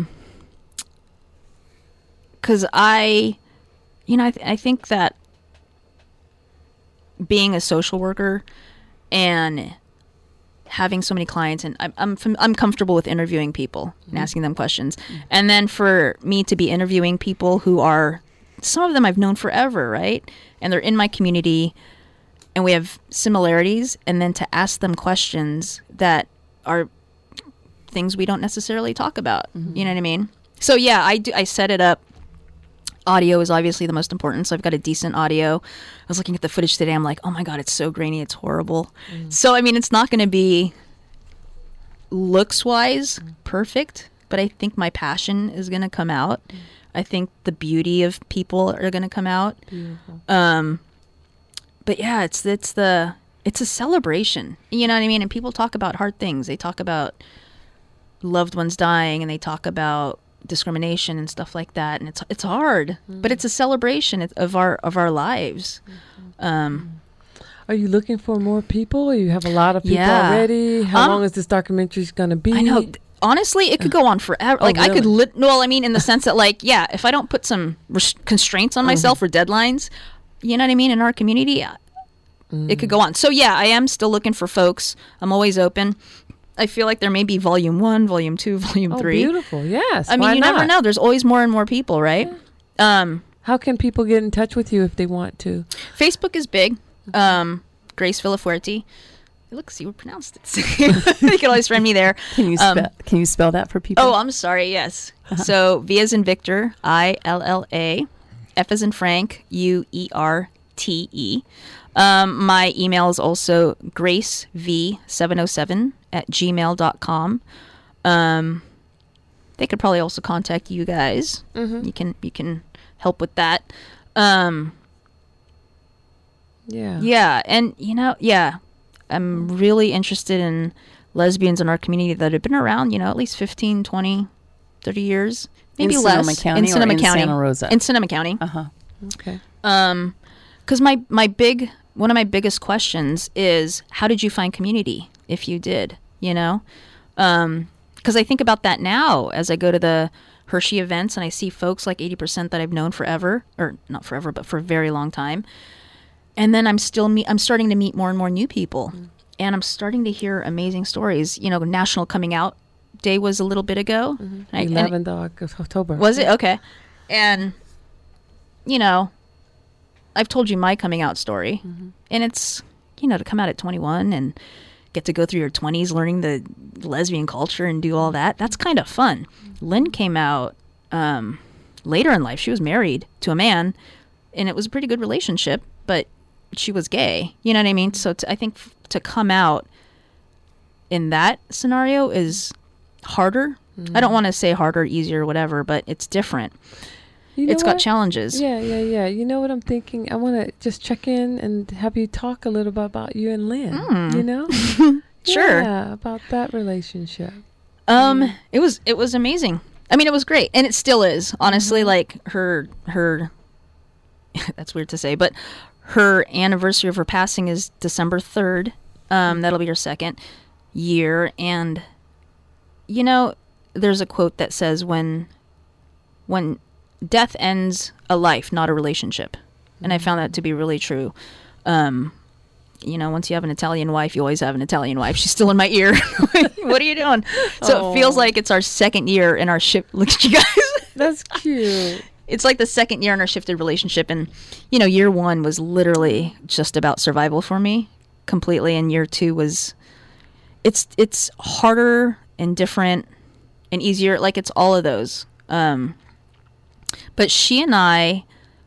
Speaker 5: because um, I, you know, I, th- I think that being a social worker and having so many clients, and I'm I'm, fam- I'm comfortable with interviewing people mm-hmm. and asking them questions. Mm-hmm. And then for me to be interviewing people who are, some of them I've known forever, right? And they're in my community, and we have similarities, and then to ask them questions that are things we don't necessarily talk about. Mm-hmm. You know what I mean? So yeah, I do. I set it up. Audio is obviously the most important, so I've got a decent audio. I was looking at the footage today. I'm like, oh my god, it's so grainy, it's horrible. Mm. So I mean, it's not going to be looks-wise mm. perfect, but I think my passion is going to come out. Mm. I think the beauty of people are going to come out. Beautiful. Um. But yeah, it's it's the it's a celebration. You know what I mean? And people talk about hard things. They talk about loved ones dying, and they talk about discrimination and stuff like that. And it's it's hard, mm-hmm. but it's a celebration of our of our lives. Mm-hmm. Um,
Speaker 4: Are you looking for more people? You have a lot of people
Speaker 5: yeah.
Speaker 4: already. How
Speaker 5: um,
Speaker 4: long is this documentary going to be?
Speaker 5: I know. honestly, it could go on forever.
Speaker 3: Oh,
Speaker 5: like I could,
Speaker 3: really?
Speaker 5: lit- well, I mean, in the sense that, like, yeah, if I don't put some res- constraints on myself or deadlines, you know what I mean, in our community, uh, it could go on. So yeah, I am still looking for folks. I'm always open. I feel like there may be volume one, volume two, volume
Speaker 4: Oh,
Speaker 5: three.
Speaker 4: beautiful. Yes.
Speaker 5: I mean,
Speaker 4: Why
Speaker 5: you
Speaker 4: not?
Speaker 5: never know. There's always more and more people, right? Um,
Speaker 4: How can people get in touch with you if they want to?
Speaker 5: Facebook is big. Um, Grace Villafuerte. Look, see, we pronounced it. You can always find me there.
Speaker 3: Can you
Speaker 5: Um,
Speaker 3: spell? Can you spell that for people?
Speaker 5: Oh, I'm sorry. Yes. So V as in Victor, I L L A, F as in Frank, U E R T E. Um, my email is also grace v seven oh seven at gmail dot com. Um, they could probably also contact you guys.
Speaker 4: Mm-hmm.
Speaker 5: You can you can help with that. Um,
Speaker 4: Yeah.
Speaker 5: yeah, and you know, yeah, I'm really interested in lesbians in our community that have been around, you know, at least fifteen, twenty, thirty years, maybe
Speaker 3: In
Speaker 5: less.
Speaker 3: Sonoma County
Speaker 5: in
Speaker 3: or
Speaker 5: Sonoma
Speaker 3: in
Speaker 5: County.
Speaker 3: Santa Rosa?
Speaker 5: In Sonoma County.
Speaker 3: Uh huh.
Speaker 4: Okay.
Speaker 5: Um, because my my big one of my biggest questions is, how did you find community? If you did, you know, um, because I think about that now as I go to the Hershey events and I see folks like eighty percent that I've known forever, or not forever, but for a very long time. And then I'm still me- I'm starting to meet more and more new people, mm. and I'm starting to hear amazing stories. You know, National Coming Out Day was a little bit ago.
Speaker 4: Mm-hmm.
Speaker 5: I- and-
Speaker 4: eleventh of October.
Speaker 5: Was it? Okay. And, you know, I've told you my coming out story.
Speaker 4: Mm-hmm.
Speaker 5: And it's, you know, to come out at twenty-one and get to go through your twenties learning the lesbian culture and do all that, that's kind of fun. Mm-hmm. Lynn came out um, later in life. She was married to a man, and it was a pretty good relationship, but she was gay. You know what I mean? So to, I think f- to come out in that scenario is harder.
Speaker 4: Mm-hmm.
Speaker 5: I don't want to say harder, easier, whatever, but it's different.
Speaker 4: You know
Speaker 5: It's got
Speaker 4: what?
Speaker 5: challenges.
Speaker 4: Yeah, yeah, yeah. You know what I'm thinking? I want to just check in and have you talk a little bit about you and Lynn.
Speaker 5: Mm.
Speaker 4: You know?
Speaker 5: Sure.
Speaker 4: Yeah, about that relationship.
Speaker 5: Um,
Speaker 4: Mm.
Speaker 5: it was it was amazing. I mean, it was great, and it still is. Honestly,
Speaker 4: Mm-hmm.
Speaker 5: like her her. That's weird to say, but her anniversary of her passing is December third. Um, that'll be her second year, and you know, there's a quote that says, "When when death ends a life, not a relationship," and I found that to be really true. Um, you know, once you have an Italian wife, you always have an Italian wife. She's still in my ear. What are you doing? So it feels
Speaker 4: Aw.
Speaker 5: like it's our second year in our ship. Look at you guys.
Speaker 4: That's cute.
Speaker 5: It's like the second year in our shifted relationship. And, you know, year one was literally just about survival for me completely. And year two was, it's, it's harder and different and easier. Like it's all of those. Um, but she and I,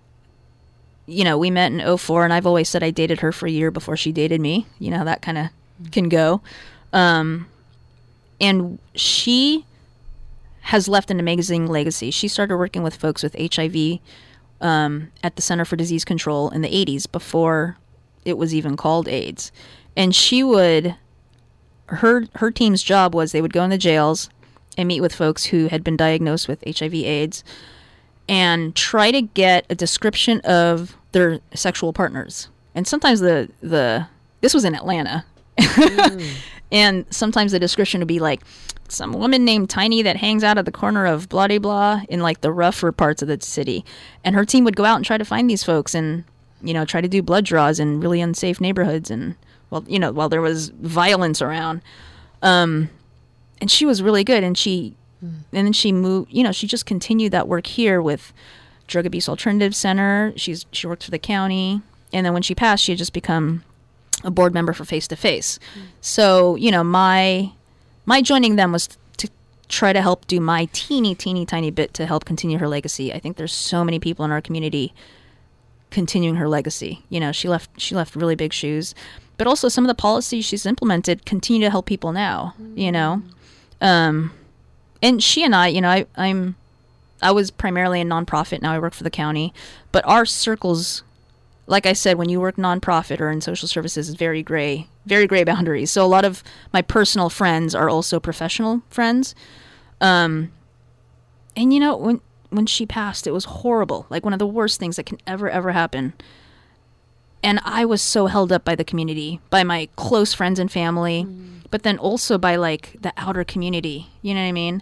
Speaker 5: you know, we met in oh four, and I've always said I dated her for a year before she dated me. You know how that kind of can go. Um, and she has left an amazing legacy. She started working with folks with H I V um, at the Center for Disease Control in the eighties before it was even called AIDS. And she would, her her team's job was they would go in the jails and meet with folks who had been diagnosed with H I V AIDS and try to get a description of their sexual partners. And sometimes the, the this was in Atlanta. Mm. And sometimes the description would be like, some woman named Tiny that hangs out at the corner of blah, blah, blah in like the rougher parts of the city. And her team would go out and try to find these folks and, you know, try to do blood draws in really unsafe neighborhoods. And, well, you know, while there was violence around. Um, and she was really good. And she, mm. and then she moved, you know, she just continued that work here with Drug Abuse Alternative Center. She's, she worked for the county. And then when she passed, she had just become a board member for Face to Face. So, you know, my my joining them was to try to help do my teeny, teeny, tiny bit to help continue her legacy. I think there's so many people in our community continuing her legacy. You know, she left she left really big shoes. But also some of the policies she's implemented continue to help people now, mm-hmm. you know. Um, and she and I, you know, I, I'm I was primarily a nonprofit. Now I work for the county. But our circles, like I said, when you work nonprofit or in social services, is very gray, very gray boundaries. So a lot of my personal friends are also professional friends. Um, and you know, when when she passed, it was horrible. Like one of the worst things that can ever, ever happen. And I was so held up by the community, by my close friends and family. Mm. but then also by like the outer community. You know what I mean?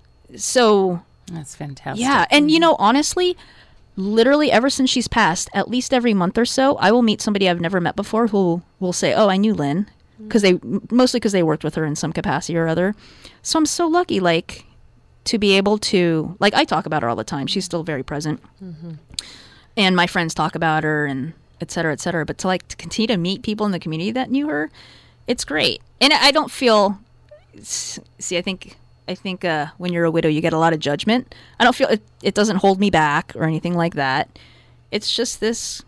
Speaker 5: So
Speaker 3: That's fantastic.
Speaker 5: yeah, and you know, honestly, literally ever since she's passed, at least every month or so, I will meet somebody I've never met before who will say, "Oh, I knew Lynn," because they mostly because they worked with her in some capacity or other. So I'm so lucky, like, to be able to, like, I talk about her all the time. She's still very present, mm-hmm. and my friends talk about her, and et cetera, et cetera. But to like to continue to meet people in the community that knew her, it's great. And I don't feel. See, I think. I think uh, when you're a widow, you get a lot of judgment. I don't feel it, it doesn't hold me back or anything like that. It's just this,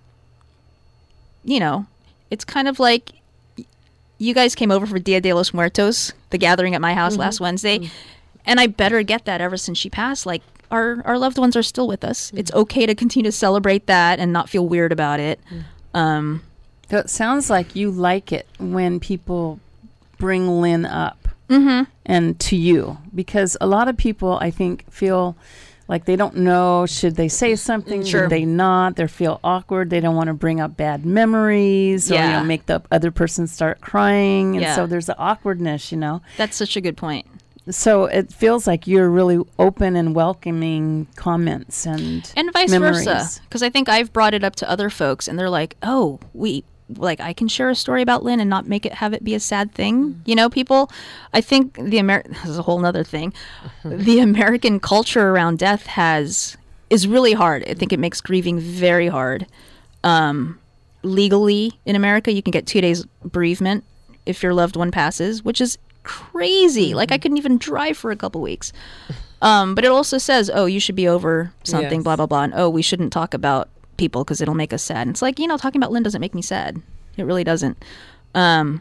Speaker 5: you know, it's kind of like you guys came over for Dia de los Muertos, the gathering at my house mm-hmm. last Wednesday. Mm-hmm. And I better get that ever since she passed. Like, our, our loved ones are still with us. Mm-hmm. It's okay to continue to celebrate that and not feel weird about it. Mm-hmm. Um,
Speaker 3: so it sounds like you like it when people bring Lynn up.
Speaker 5: Mm-hmm.
Speaker 3: And to you, because a lot of people, I think, feel like they don't know, should they say something,
Speaker 5: sure.
Speaker 3: should they not, they feel awkward, they don't want to bring up bad memories
Speaker 5: yeah.
Speaker 3: or you know, make the other person start crying, and
Speaker 5: yeah.
Speaker 3: so there's the awkwardness, you know.
Speaker 5: That's such a good point.
Speaker 3: So it feels like you're really open and welcoming comments and
Speaker 5: and vice
Speaker 3: memories.
Speaker 5: versa, because I think I've brought it up to other folks and they're like, oh, we like I can share a story about Lynn and not make it have it be a sad thing. You know, people, I think the Amer this is a whole nother thing. The American culture around death has is really hard. I think it makes grieving very hard. Um, legally in America, you can get two days bereavement if your loved one passes, which is crazy. Mm-hmm. Like I couldn't even drive for a couple weeks. Um, but it also says, oh, you should be over something, yes. blah, blah, blah. And oh, we shouldn't talk about people because it'll make us sad. And it's like, you know, talking about Lynn doesn't make me sad. It really doesn't. Um,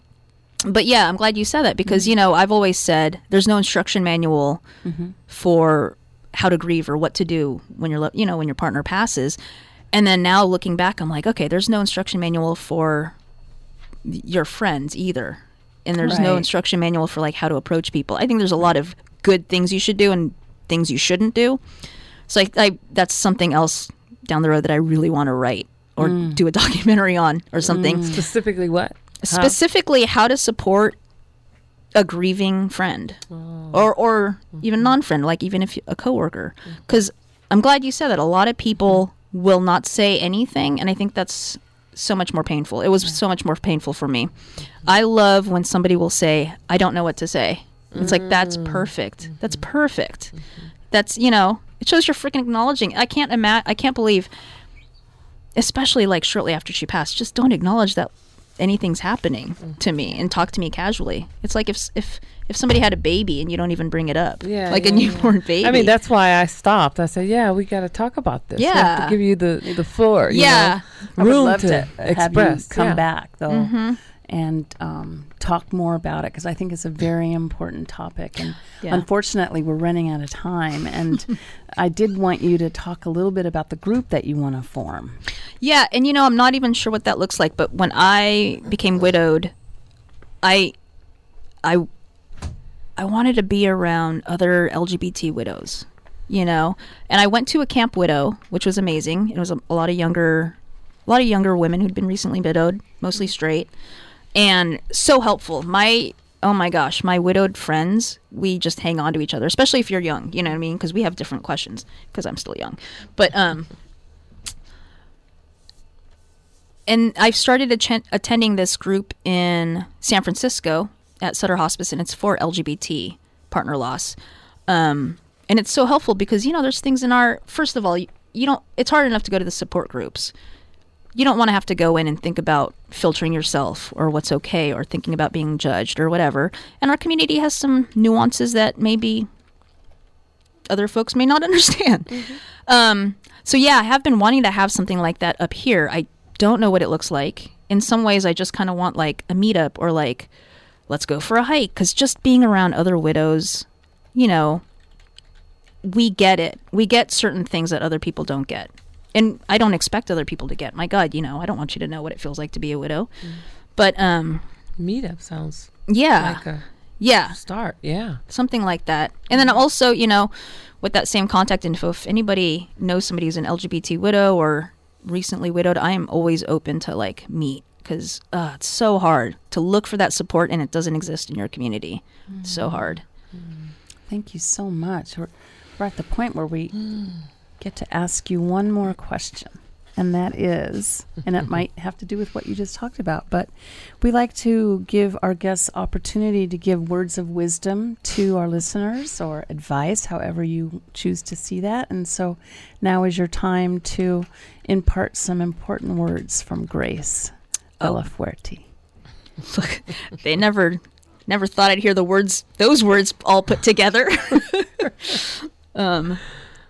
Speaker 5: but yeah, I'm glad you said that because, mm-hmm. you know, I've always said there's no instruction manual mm-hmm. for how to grieve or what to do when you're, you know, when your partner passes. And then now looking back, I'm like, okay, there's no instruction manual for your friends either. And there's right. no instruction manual for like how to approach people. I think there's a lot of good things you should do and things you shouldn't do. So I, I that's something else down the road that I really want to write or mm. do a documentary on or something.
Speaker 4: Mm. Specifically what?
Speaker 5: Specifically how to support a grieving friend oh. or or mm-hmm. even non-friend, like even if you, a coworker. Because mm-hmm. I'm glad you said that. A lot of people mm-hmm. will not say anything, and I think that's so much more painful. It was so much more painful for me. Mm-hmm. I love when somebody will say, I don't know what to say. It's mm-hmm. like, that's perfect. Mm-hmm. That's perfect. Mm-hmm. That's, you know, it shows you're freaking acknowledging. I can't imagine, I can't believe, especially like shortly after she passed, just don't acknowledge that anything's happening mm-hmm. to me and talk to me casually. It's like if if if somebody had a baby and you don't even bring it up,
Speaker 4: yeah,
Speaker 5: like
Speaker 4: yeah,
Speaker 5: a newborn
Speaker 4: yeah.
Speaker 5: baby.
Speaker 4: I mean, that's why I stopped. I said, yeah, we got to talk about this.
Speaker 5: Yeah.
Speaker 4: We have to give you the, the floor, you
Speaker 5: yeah.
Speaker 4: know,
Speaker 3: I
Speaker 4: room
Speaker 3: would love
Speaker 4: to,
Speaker 3: to
Speaker 4: express.
Speaker 3: Have you come
Speaker 4: yeah.
Speaker 3: back, though,
Speaker 5: mm-hmm.
Speaker 3: and um, talk more about it, because I think it's a very important topic. And
Speaker 5: yeah.
Speaker 3: unfortunately, we're running out of time. And I did want you to talk a little bit about the group that you want to form.
Speaker 5: Yeah, and you know, I'm not even sure what that looks like, but when I became widowed, I, I, I wanted to be around other L G B T widows, you know, and I went to a Camp Widow, which was amazing. It was a, a lot of younger, a lot of younger women who'd been recently widowed, mostly straight, and so helpful. My, oh my gosh, my widowed friends, we just hang on to each other, especially if you're young, you know what I mean? Because we have different questions, because I'm still young, but um. And I've started att- attending this group in San Francisco at Sutter Hospice, and it's for L G B T partner loss. Um, and it's so helpful because, you know, there's things in our, first of all, you, you don't, it's hard enough to go to the support groups. You don't want to have to go in and think about filtering yourself or what's okay or thinking about being judged or whatever. And our community has some nuances that maybe other folks may not understand. Mm-hmm. Um, so yeah, I have been wanting to have something like that up here. I don't know what it looks like. In some ways, I just kind of want like a meetup or like, let's go for a hike. Because just being around other widows, you know, we get it. We get certain things that other people don't get. And I don't expect other people to get. My God, you know, I don't want you to know what it feels like to be a widow. Mm. But um,
Speaker 4: meetup sounds
Speaker 5: yeah,
Speaker 4: like a
Speaker 5: yeah
Speaker 4: start. Yeah,
Speaker 5: something like that. And then also, you know, with that same contact info, if anybody knows somebody who's an L G B T widow or recently widowed, I am always open to like meet because uh, it's so hard to look for that support and it doesn't exist in your community. Mm. It's so hard.
Speaker 3: Thank you so much. We're, we're at the point where we get to ask you one more question. And that is, and it might have to do with what you just talked about, but we like to give our guests opportunity to give words of wisdom to our listeners or advice, however you choose to see that. And so now is your time to impart some important words from Grace Villafuerte.
Speaker 5: Look, they never, never thought I'd hear the words, those words all put together. um,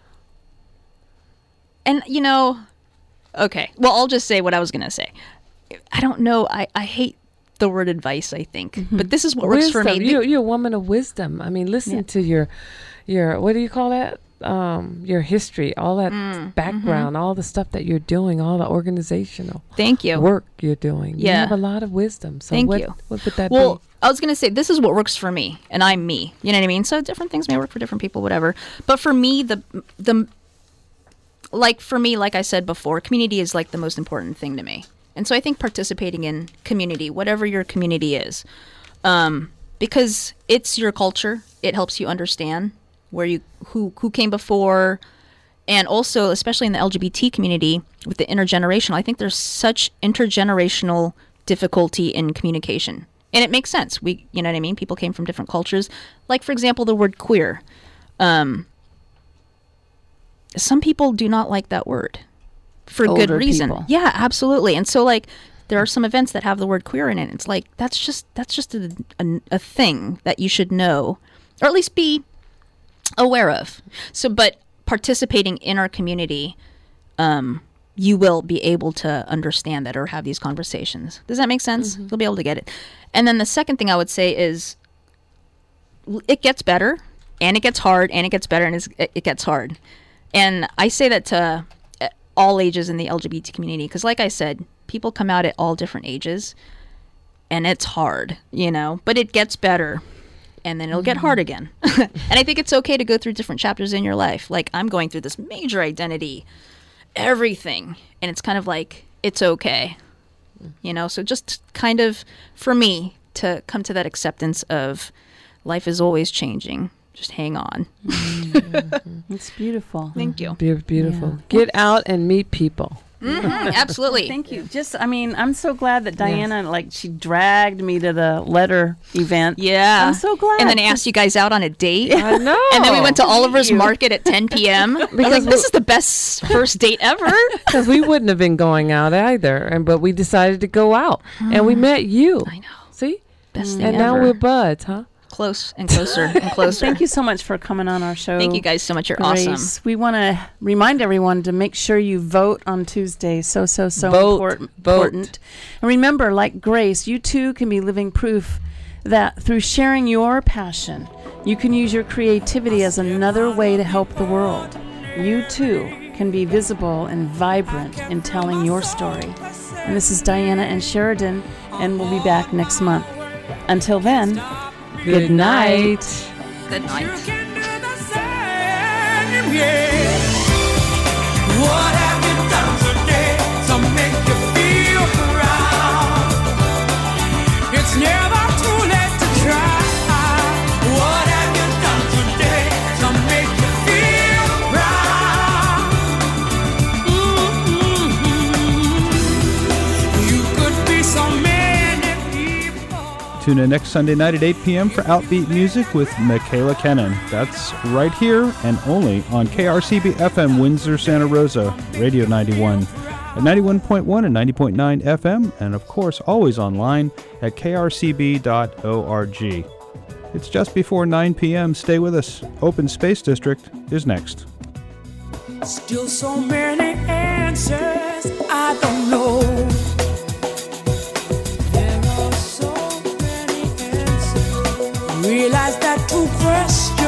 Speaker 5: and, you know... Okay. Well, I'll just say what I was going to say. I don't know. I, I hate the word advice, I think. Mm-hmm. But this is what works
Speaker 4: wisdom.
Speaker 5: for me.
Speaker 4: You're, you're a woman of wisdom. I mean, listen yeah. to your, your, what do you call that? Um, your history, all that mm, background, mm-hmm. all the stuff that you're doing, all the organizational
Speaker 5: Thank you.
Speaker 4: work you're doing.
Speaker 5: Yeah.
Speaker 4: You have a lot of wisdom. So
Speaker 5: Thank
Speaker 4: what,
Speaker 5: you.
Speaker 4: What would that
Speaker 5: well,
Speaker 4: be?
Speaker 5: I was going to say, this is what works for me. And I'm me. You know what I mean? So different things may work for different people, whatever. But for me, the the... Like, for me, like I said before, community is, like, the most important thing to me. And so I think participating in community, whatever your community is, um, because it's your culture, it helps you understand where you who who came before, and also, especially in the L G B T community, with the intergenerational, I think there's such intergenerational difficulty in communication. And it makes sense. We, you know what I mean? People came from different cultures. Like, for example, the word queer. Um... Some people do not like that word for
Speaker 3: Older
Speaker 5: good reason.
Speaker 3: People.
Speaker 5: Yeah, absolutely. And so, like, there are some events that have the word queer in it. It's like, that's just that's just a, a, a thing that you should know, or at least be aware of. So, but participating in our community, um, you will be able to understand that or have these conversations. Does that make sense? Mm-hmm. You'll be able to get it. And then the second thing I would say is, it gets better, and it gets hard, and it gets better, and it's, it gets hard. And I say that to all ages in the L G B T community, because like I said, people come out at all different ages, and it's hard, you know, but it gets better, and then it'll mm-hmm. get hard again. And I think it's okay to go through different chapters in your life. Like, I'm going through this major identity, everything, and it's kind of like, it's okay, you know, so just kind of, for me, to come to that acceptance of life is always changing. Just hang on.
Speaker 3: Mm-hmm. It's beautiful.
Speaker 5: Thank you.
Speaker 4: Be- beautiful. Yeah. Get out and meet people.
Speaker 5: Mm-hmm. Absolutely.
Speaker 3: Thank you. Just, I mean, I'm so glad that Diana, yes. like, she dragged me to the letter event.
Speaker 5: Yeah.
Speaker 3: I'm so glad.
Speaker 5: And then asked you guys out on a date.
Speaker 4: I know.
Speaker 5: And then we went to Oliver's Market at ten p.m. Because like, this is the best first date ever.
Speaker 4: Because we wouldn't have been going out either, and but we decided to go out, mm. and we met you.
Speaker 5: I know.
Speaker 4: See?
Speaker 5: Best thing
Speaker 4: and
Speaker 5: ever.
Speaker 4: And now we're buds, huh?
Speaker 5: Close and closer and closer.
Speaker 3: Thank you so much for coming on our show.
Speaker 5: Thank you guys so much. You're
Speaker 3: Grace.
Speaker 5: Awesome.
Speaker 3: We want to remind everyone to make sure you vote on Tuesday. So, so, so
Speaker 4: vote.
Speaker 3: important.
Speaker 4: Vote.
Speaker 3: important. And remember, like Grace, you too can be living proof that through sharing your passion, you can use your creativity as another way to help the world. You too can be visible and vibrant in telling your story. And this is Diana and Sheridan, and we'll be back next month. Until then,
Speaker 4: Good, Good night.
Speaker 5: night. Good night.
Speaker 7: What have you done today to make you feel proud? It's never too late to try. What have you done today to make you feel proud? Mm-hmm. You could be so many people.
Speaker 1: Tune in next Sunday night at eight p.m. for Outbeat Music with Michaela Kennan. That's right here and only on K R C B F M Windsor, Santa Rosa, Radio ninety-one, at ninety-one point one and ninety point nine F M, and of course always online at k r c b dot org. It's just before nine p.m. Stay with us. Open Space District is next.
Speaker 7: Still so many answers I don't know. There are so many answers. Realize that true question